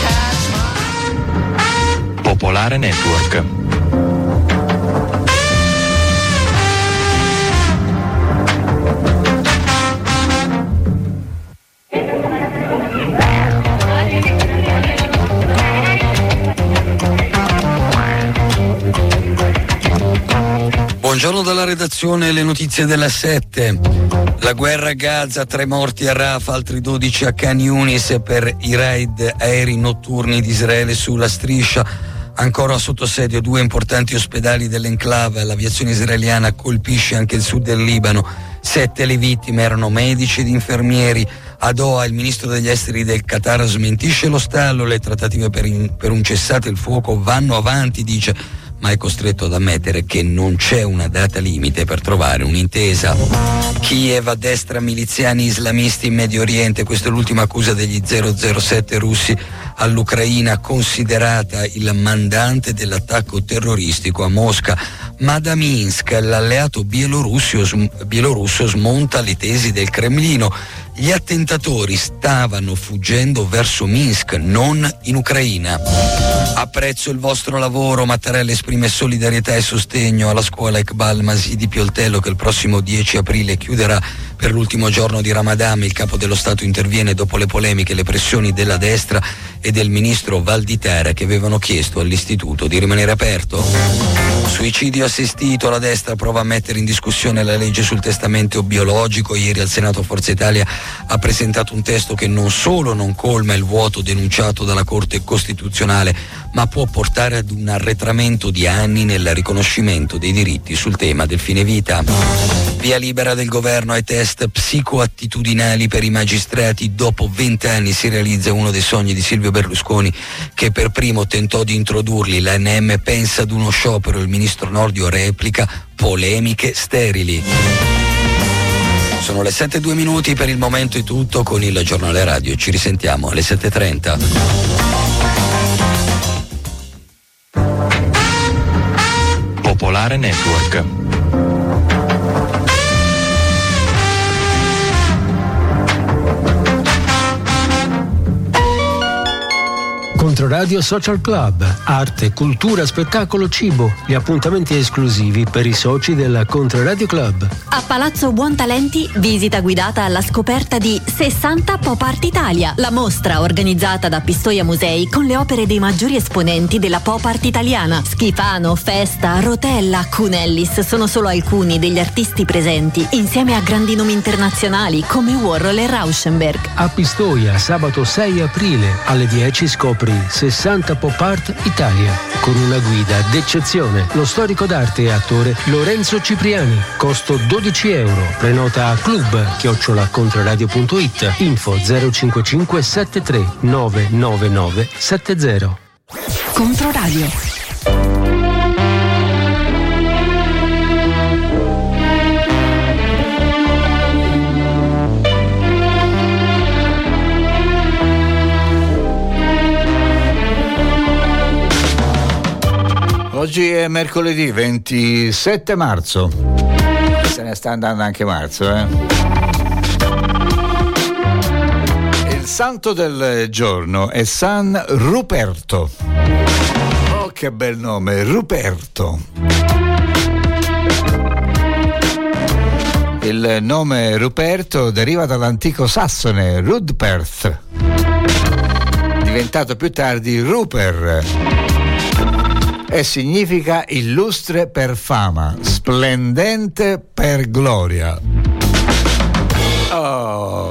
catch my... Popolare Network. Buongiorno dalla redazione le notizie della 7. La guerra a Gaza, 3 morti a Rafah, altri 12 a Khan Yunis per i raid aerei notturni di Israele sulla striscia. Ancora sotto assedio 2 importanti ospedali dell'enclave. L'aviazione israeliana colpisce anche il sud del Libano. 7 le vittime erano medici ed infermieri. A Doha il ministro degli esteri del Qatar smentisce lo stallo. Le trattative per un cessate il fuoco vanno avanti, dice, ma è costretto ad ammettere che non c'è una data limite per trovare un'intesa. Kiev addestra miliziani islamisti in Medio Oriente. Questa è l'ultima accusa degli 007 russi all'Ucraina, considerata il mandante dell'attacco terroristico a Mosca. Ma da Minsk l'alleato bielorusso smonta le tesi del Cremlino. Gli attentatori stavano fuggendo verso Minsk, non in Ucraina. Apprezzo il vostro lavoro. Mattarella esprime solidarietà e sostegno alla scuola Iqbal Masih di Pioltello, che il prossimo 10 aprile chiuderà per l'ultimo giorno di Ramadan. Il capo dello Stato interviene dopo le polemiche e le pressioni della destra e del ministro Valditara, che avevano chiesto all'istituto di rimanere aperto. Suicidio assistito. La destra prova a mettere in discussione la legge sul testamento biologico. Ieri al Senato Forza Italia ha presentato un testo che non solo non colma il vuoto denunciato dalla Corte Costituzionale, ma può portare ad un arretramento di anni nel riconoscimento dei diritti sul tema del fine vita. Via libera del governo ai test psicoattitudinali per i magistrati. Dopo 20 anni si realizza uno dei sogni di Silvio Berlusconi, che per primo tentò di introdurli. L'ANM pensa ad uno sciopero, il ministro Nordio replica: polemiche sterili. Sono le 7:02, per il momento è tutto con il giornale radio. Ci risentiamo alle 7:30. Popolare Network. Controradio Social Club, arte, cultura, spettacolo, cibo, gli appuntamenti esclusivi per i soci del Controradio Club. A Palazzo Buontalenti, visita guidata alla scoperta di 60 Pop Art Italia, la mostra organizzata da Pistoia Musei con le opere dei maggiori esponenti della pop art italiana. Schifano, Festa, Rotella, Cunellis sono solo alcuni degli artisti presenti, insieme a grandi nomi internazionali come Warhol e Rauschenberg. A Pistoia, sabato 6 aprile alle 10 scopri 60 Pop Art Italia con una guida d'eccezione. Lo storico d'arte e attore Lorenzo Cipriani. Costo €12. Prenota a club@controradio.it. Info 055 73 999 70. Controradio. Oggi è mercoledì 27 marzo. Se ne sta andando anche marzo, Il santo del giorno è San Ruperto. Oh, che bel nome, Ruperto. Il nome Ruperto deriva dall'antico sassone Rudperth, diventato più tardi Ruper, e significa illustre per fama, splendente per gloria. Oh.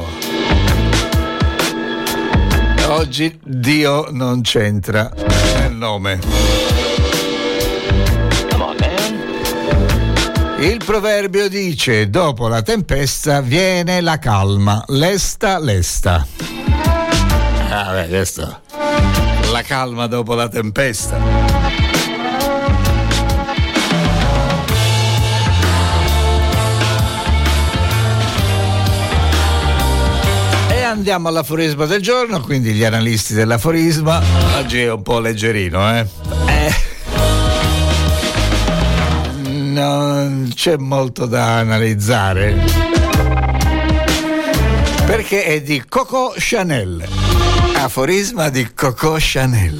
Oggi Dio non c'entra nel nome. Il proverbio dice: dopo la tempesta viene la calma, lesta lesta. Ah, beh, questo, la calma dopo la tempesta. Andiamo all'aforisma del giorno, quindi gli analisti dell'aforisma. Oggi è un po' leggerino, Non c'è molto da analizzare, perché è di Coco Chanel. Aforisma di Coco Chanel.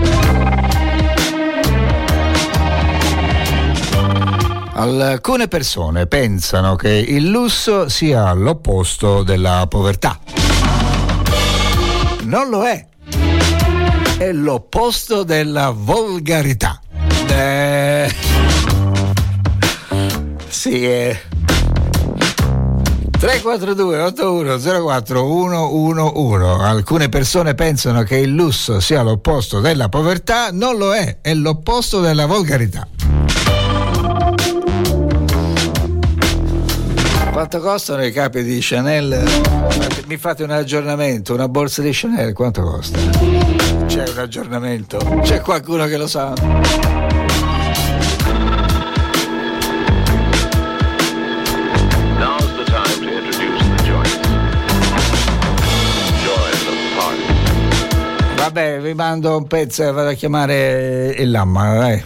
Alcune persone pensano che il lusso sia l'opposto della povertà. Non lo è l'opposto della volgarità. Sì, 342 81 04 111. Alcune persone pensano che il lusso sia l'opposto della povertà, non lo è l'opposto della volgarità. Quanto costano i capi di Chanel? Mi fate un aggiornamento, una borsa di Chanel quanto costa? C'è un aggiornamento? C'è qualcuno che lo sa? Vabbè, vi mando un pezzo e vado a chiamare il Lamma, dai.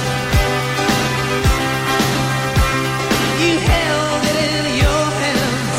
You held it in your hands.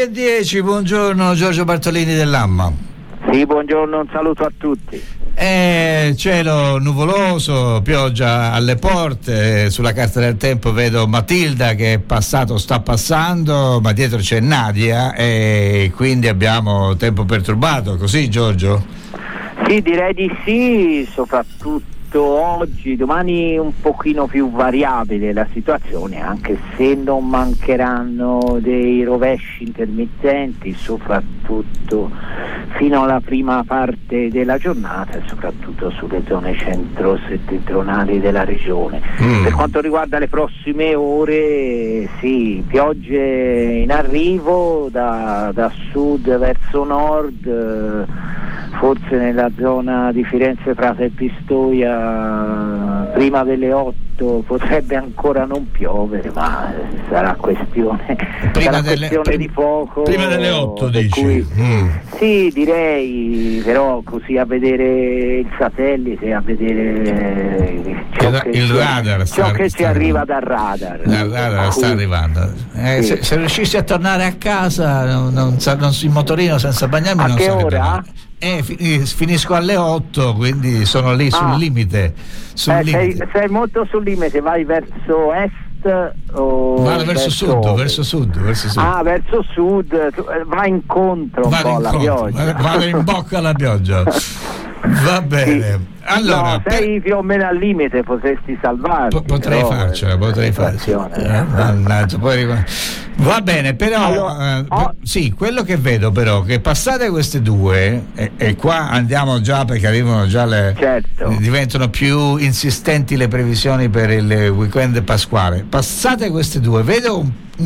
7:10, buongiorno Giorgio Bartolini dell'Amma. Sì, buongiorno, un saluto a tutti. Cielo nuvoloso, pioggia alle porte, sulla carta del tempo vedo Matilda che è passato, sta passando, ma dietro c'è Nadia e quindi abbiamo tempo perturbato, così Giorgio? Sì, direi di sì, soprattutto oggi, domani un pochino più variabile la situazione, anche se non mancheranno dei rovesci intermittenti, soprattutto fino alla prima parte della giornata e soprattutto sulle zone centro-settentrionali della regione. Per quanto riguarda le prossime ore, sì, piogge in arrivo da sud verso nord, forse nella zona di Firenze, Prata e Pistoia prima delle 8 potrebbe ancora non piovere, ma sarà questione di poco. Prima delle 8 dici? Sì, direi, però così a vedere il satellite, a vedere il radar, ciò che ci arriva dal radar. Dal radar sta arrivando. Sì. Se riuscissi a tornare a casa in motorino senza bagnarmi, a non che sarebbe ora? male. Finisco alle 8, quindi sono lì sul limite. Sei molto sul limite, vai verso est o vado verso sud. verso sud, verso sud, vai incontro un po' alla pioggia. Vado in bocca alla pioggia. Va bene. Sì. Allora, no, sei più o meno al limite, potresti salvarti. Potrei farcela. Mannaggia, poi va bene, però sì, quello che vedo però che passate queste due e qua andiamo già, perché arrivano già diventano più insistenti le previsioni per il weekend pasquale. Passate queste due, vedo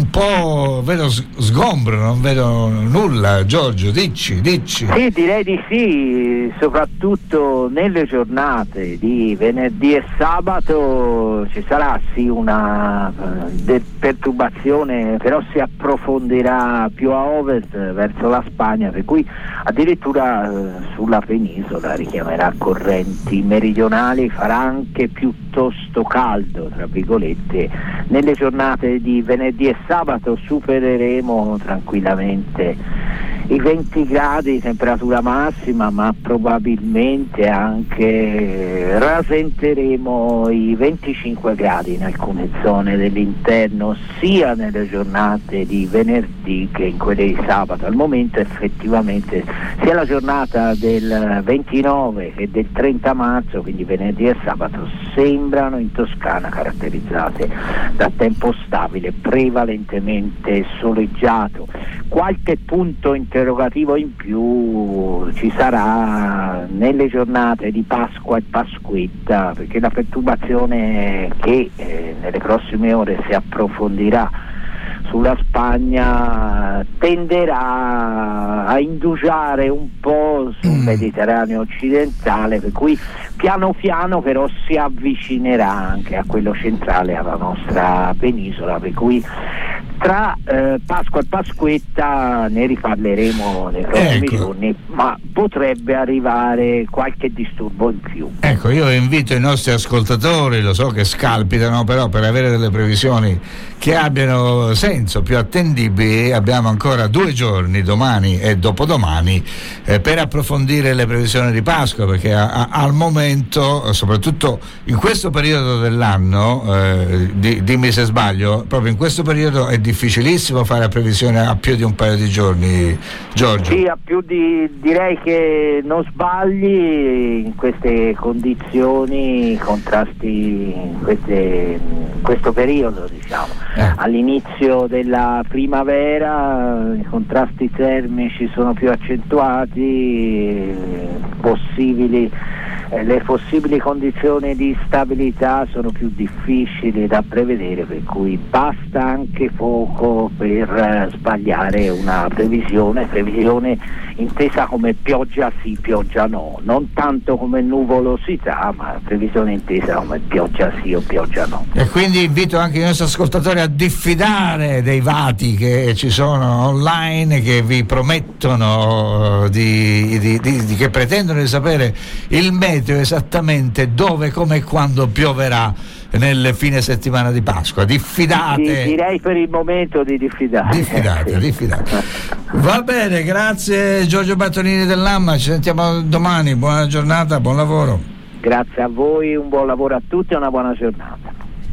sgombro, non vedo nulla. Giorgio, dici. Sì, direi di sì, soprattutto nelle giornate di venerdì e sabato ci sarà sì una perturbazione, però si approfondirà più a ovest verso la Spagna, per cui addirittura sulla penisola richiamerà correnti meridionali, farà anche piuttosto caldo, tra virgolette. Nelle giornate di venerdì e sabato supereremo tranquillamente i 20 gradi di temperatura massima, ma probabilmente anche rasenteremo i 25 gradi in alcune zone dell'interno, sia nelle giornate di venerdì che in quelle di sabato. Al momento effettivamente sia la giornata del 29 che del 30 marzo, quindi venerdì e sabato, sembrano in Toscana caratterizzate da tempo stabile, prevalentemente soleggiato. Qualche punto interrogativo in più ci sarà nelle giornate di Pasqua e Pasquetta, perché la perturbazione che nelle prossime ore si approfondirà sulla Spagna tenderà a indugiare un po' sul Mediterraneo occidentale, per cui piano piano però si avvicinerà anche a quello centrale, alla nostra penisola, per cui tra Pasqua e Pasquetta ne riparleremo nei prossimi giorni, ma potrebbe arrivare qualche disturbo in più. Ecco, io invito i nostri ascoltatori, lo so che scalpitano, però per avere delle previsioni che abbiano senso, più attendibili, abbiamo ancora 2 giorni, domani e dopodomani, per approfondire le previsioni di Pasqua, perché al momento, soprattutto in questo periodo dell'anno, dimmi se sbaglio, proprio in questo periodo è difficilissimo fare la previsione a più di un paio di giorni, Giorgio. Sì, direi che non sbagli in queste condizioni, contrasti in questo periodo, diciamo. All'inizio della primavera i contrasti termici sono più accentuati, le possibili condizioni di stabilità sono più difficili da prevedere, per cui basta anche poco per sbagliare una previsione intesa come pioggia sì, pioggia no, non tanto come nuvolosità, ma previsione intesa come pioggia sì o pioggia no. E quindi invito anche i nostri ascoltatori a diffidare dei vati che ci sono online, che vi promettono che pretendono di sapere il meteo sapete esattamente dove, come e quando pioverà nel fine settimana di Pasqua. Diffidate. Direi per il momento di diffidate. Diffidate. Va bene, grazie Giorgio Bartolini dell'Amma, ci sentiamo domani, buona giornata, buon lavoro. Grazie a voi, un buon lavoro a tutti e una buona giornata.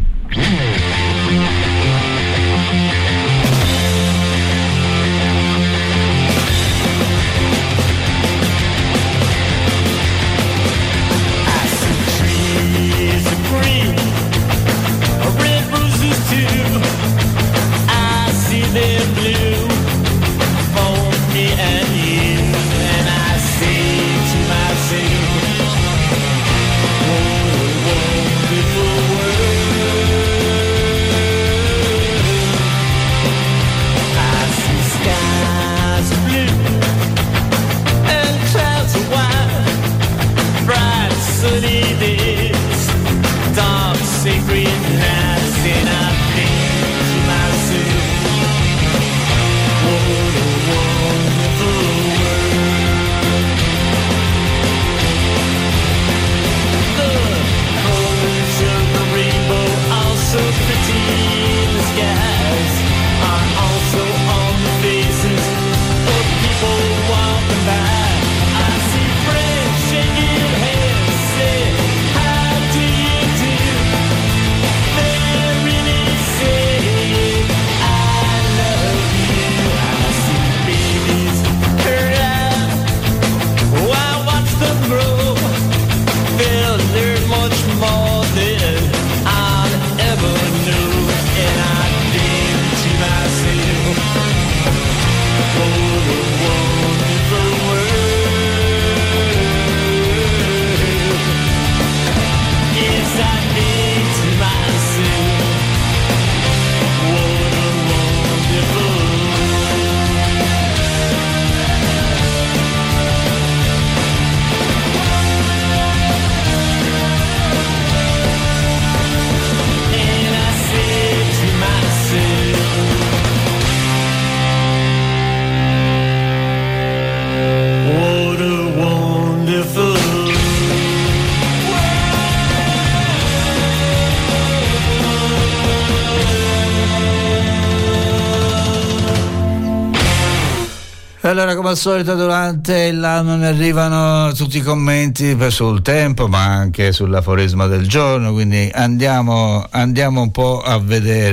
Allora, come al solito durante l'anno mi arrivano tutti i commenti sul tempo, ma anche sull'aforisma del giorno, quindi andiamo un po' a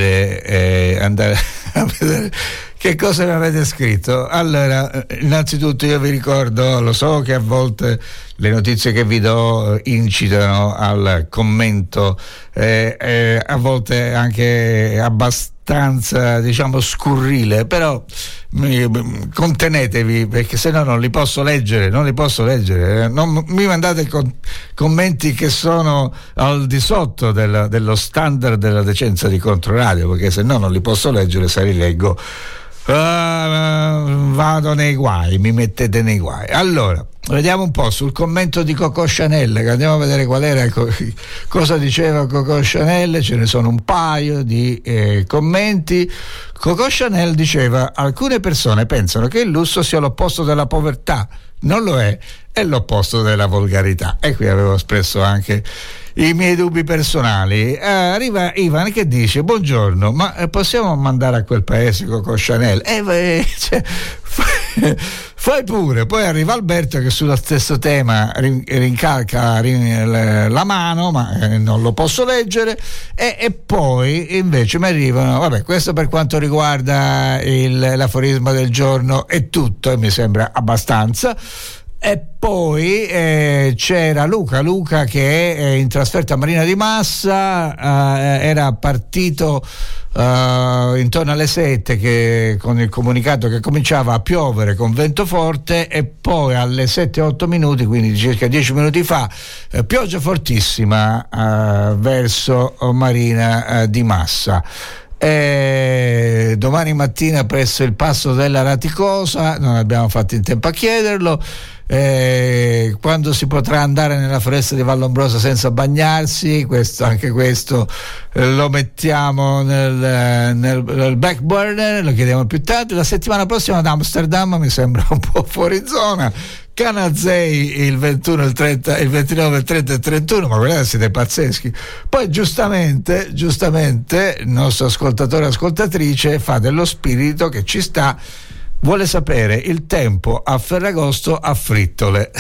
vedere, che cosa mi avete scritto. Allora, innanzitutto io vi ricordo, lo so che a volte le notizie che vi do incitano al commento, a volte anche abbastanza, diciamo, scurrile, però contenetevi, perché se no non li posso leggere, non mi mandate commenti che sono al di sotto dello standard della decenza di Controradio, perché se no non li posso leggere. Se li leggo vado nei guai, mi mettete nei guai. Allora, vediamo un po' sul commento di Coco Chanel, che andiamo a vedere qual era, cosa diceva Coco Chanel. Ce ne sono un paio di commenti. Coco Chanel diceva: alcune persone pensano che il lusso sia l'opposto della povertà, non lo è l'opposto della volgarità. E qui avevo espresso anche i miei dubbi personali. Arriva Ivan che dice: buongiorno, ma possiamo mandare a quel paese Coco Chanel? Fai pure. Poi arriva Alberto che sullo stesso tema rincalca la mano, ma non lo posso leggere, e poi invece mi arrivano, vabbè, questo per quanto riguarda l'aforisma del giorno è tutto, e mi sembra abbastanza. E poi c'era Luca che è in trasferta a Marina di Massa, era partito intorno alle 7 con il comunicato che cominciava a piovere con vento forte, e poi alle 7-8 minuti, quindi circa 10 minuti fa, pioggia fortissima verso Marina di Massa. Domani mattina presso il passo della Raticosa, non abbiamo fatto in tempo a chiederlo, quando si potrà andare nella foresta di Vallombrosa senza bagnarsi, anche questo lo mettiamo nel back burner, lo chiediamo più tardi. La settimana prossima ad Amsterdam mi sembra un po' fuori zona. Canazei il 21, il 30, il 29, il 30 e il 31, ma guardate, siete pazzeschi. Poi giustamente il nostro ascoltatore o ascoltatrice fa dello spirito che ci sta, vuole sapere il tempo a Ferragosto a Frittole.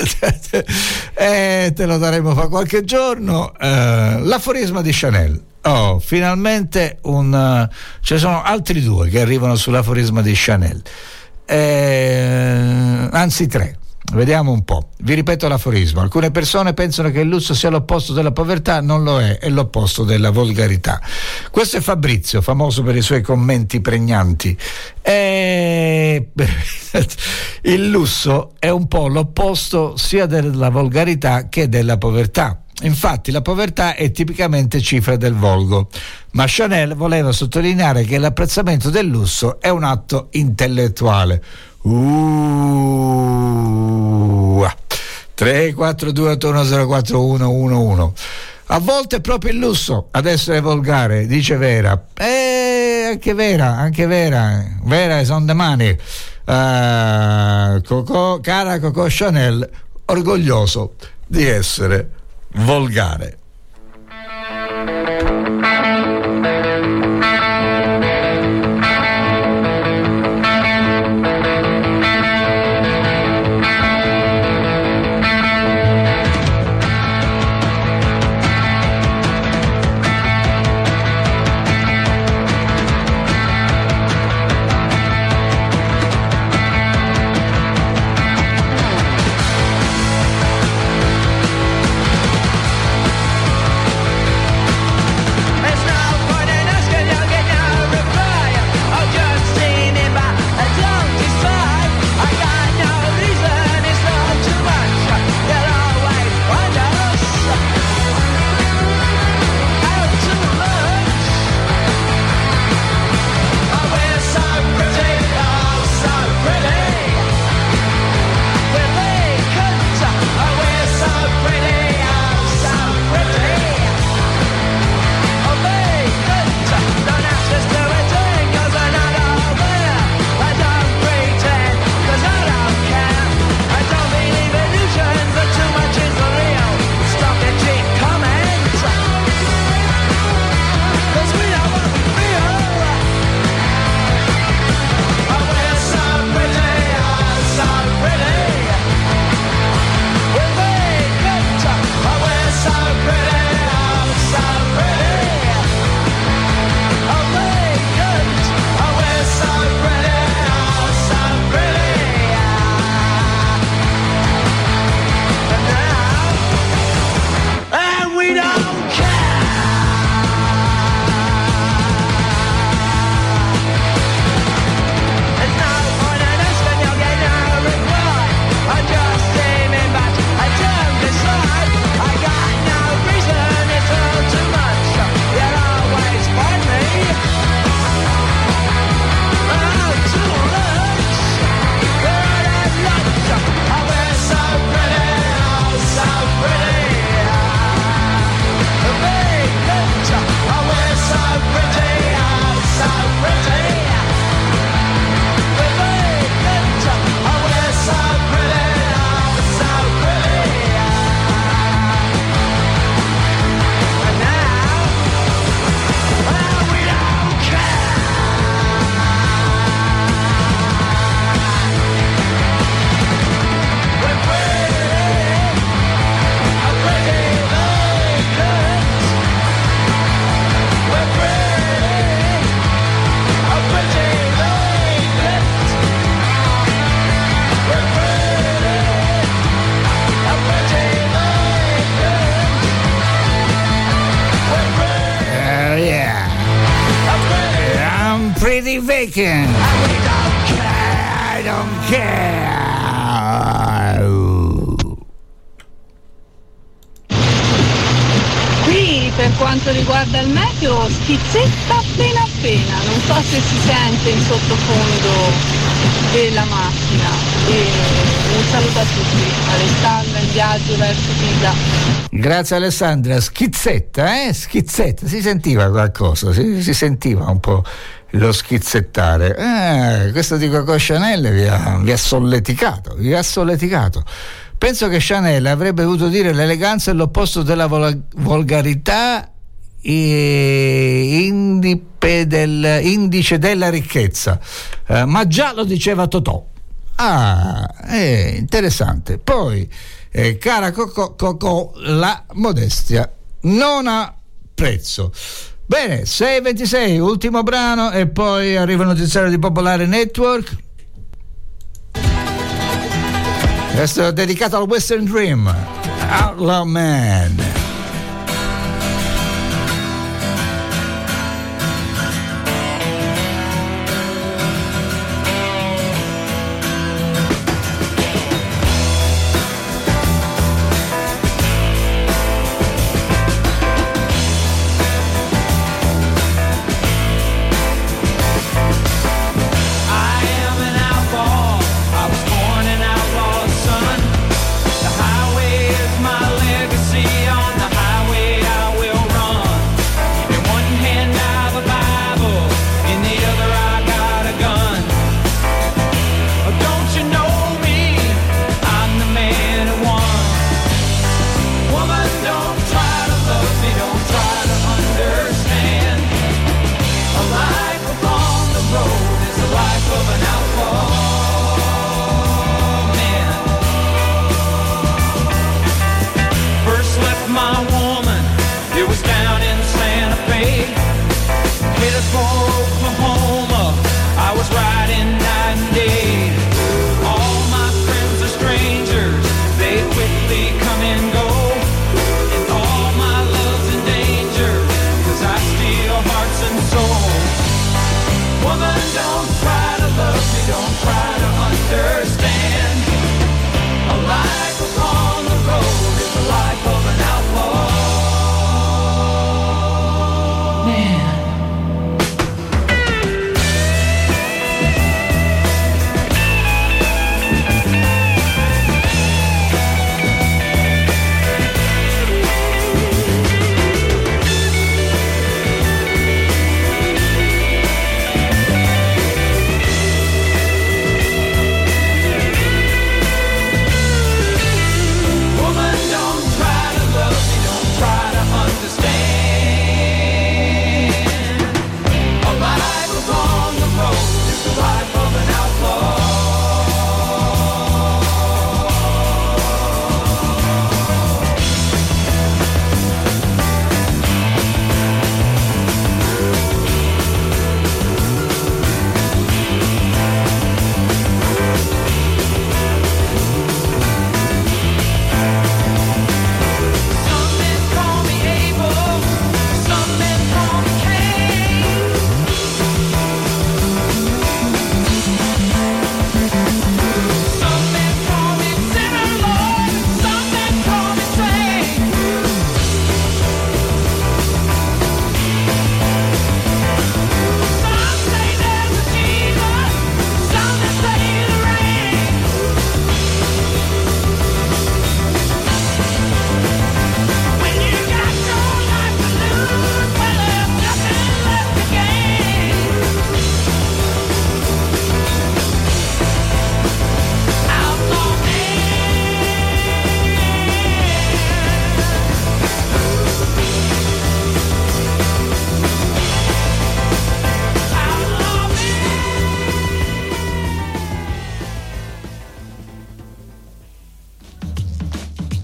Te lo daremo fra qualche giorno. L'aforisma di Chanel. Oh, finalmente ci sono altri due che arrivano sull'aforisma di Chanel, anzi 3. Vediamo un po'. Vi ripeto l'aforisma: alcune persone pensano che il lusso sia l'opposto della povertà, non lo è l'opposto della volgarità. Questo è Fabrizio, famoso per i suoi commenti pregnanti. Il lusso è un po' l'opposto sia della volgarità che della povertà. Infatti la povertà è tipicamente cifra del volgo, ma Chanel voleva sottolineare che l'apprezzamento del lusso è un atto intellettuale. 34281041111. A volte è proprio il lusso ad essere volgare, dice Vera. Anche Vera is on the money. Cara Coco Chanel, orgoglioso di essere volgare. Vacant. I don't care. Qui per quanto riguarda il meteo schizzetta appena appena, non so se si sente in sottofondo e la macchina. E un saluto a tutti. Alessandra in viaggio verso Pisa. Grazie Alessandra. Schizzetta, schizzetta, si sentiva qualcosa, si sentiva un po' lo schizzettare. Questo di Coco Chanel vi ha solleticato. Penso che Chanel avrebbe dovuto dire: l'eleganza è l'opposto della volgarità, indice della ricchezza, ma già lo diceva Totò. Interessante. Poi cara Coco, la modestia non ha prezzo. Bene, 6:26, ultimo brano e poi arriva il notiziario di Popolare Network. Questo è dedicato al Western Dream, Outlaw Man.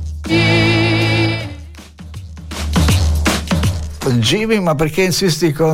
Jimmy, ma perché insisti con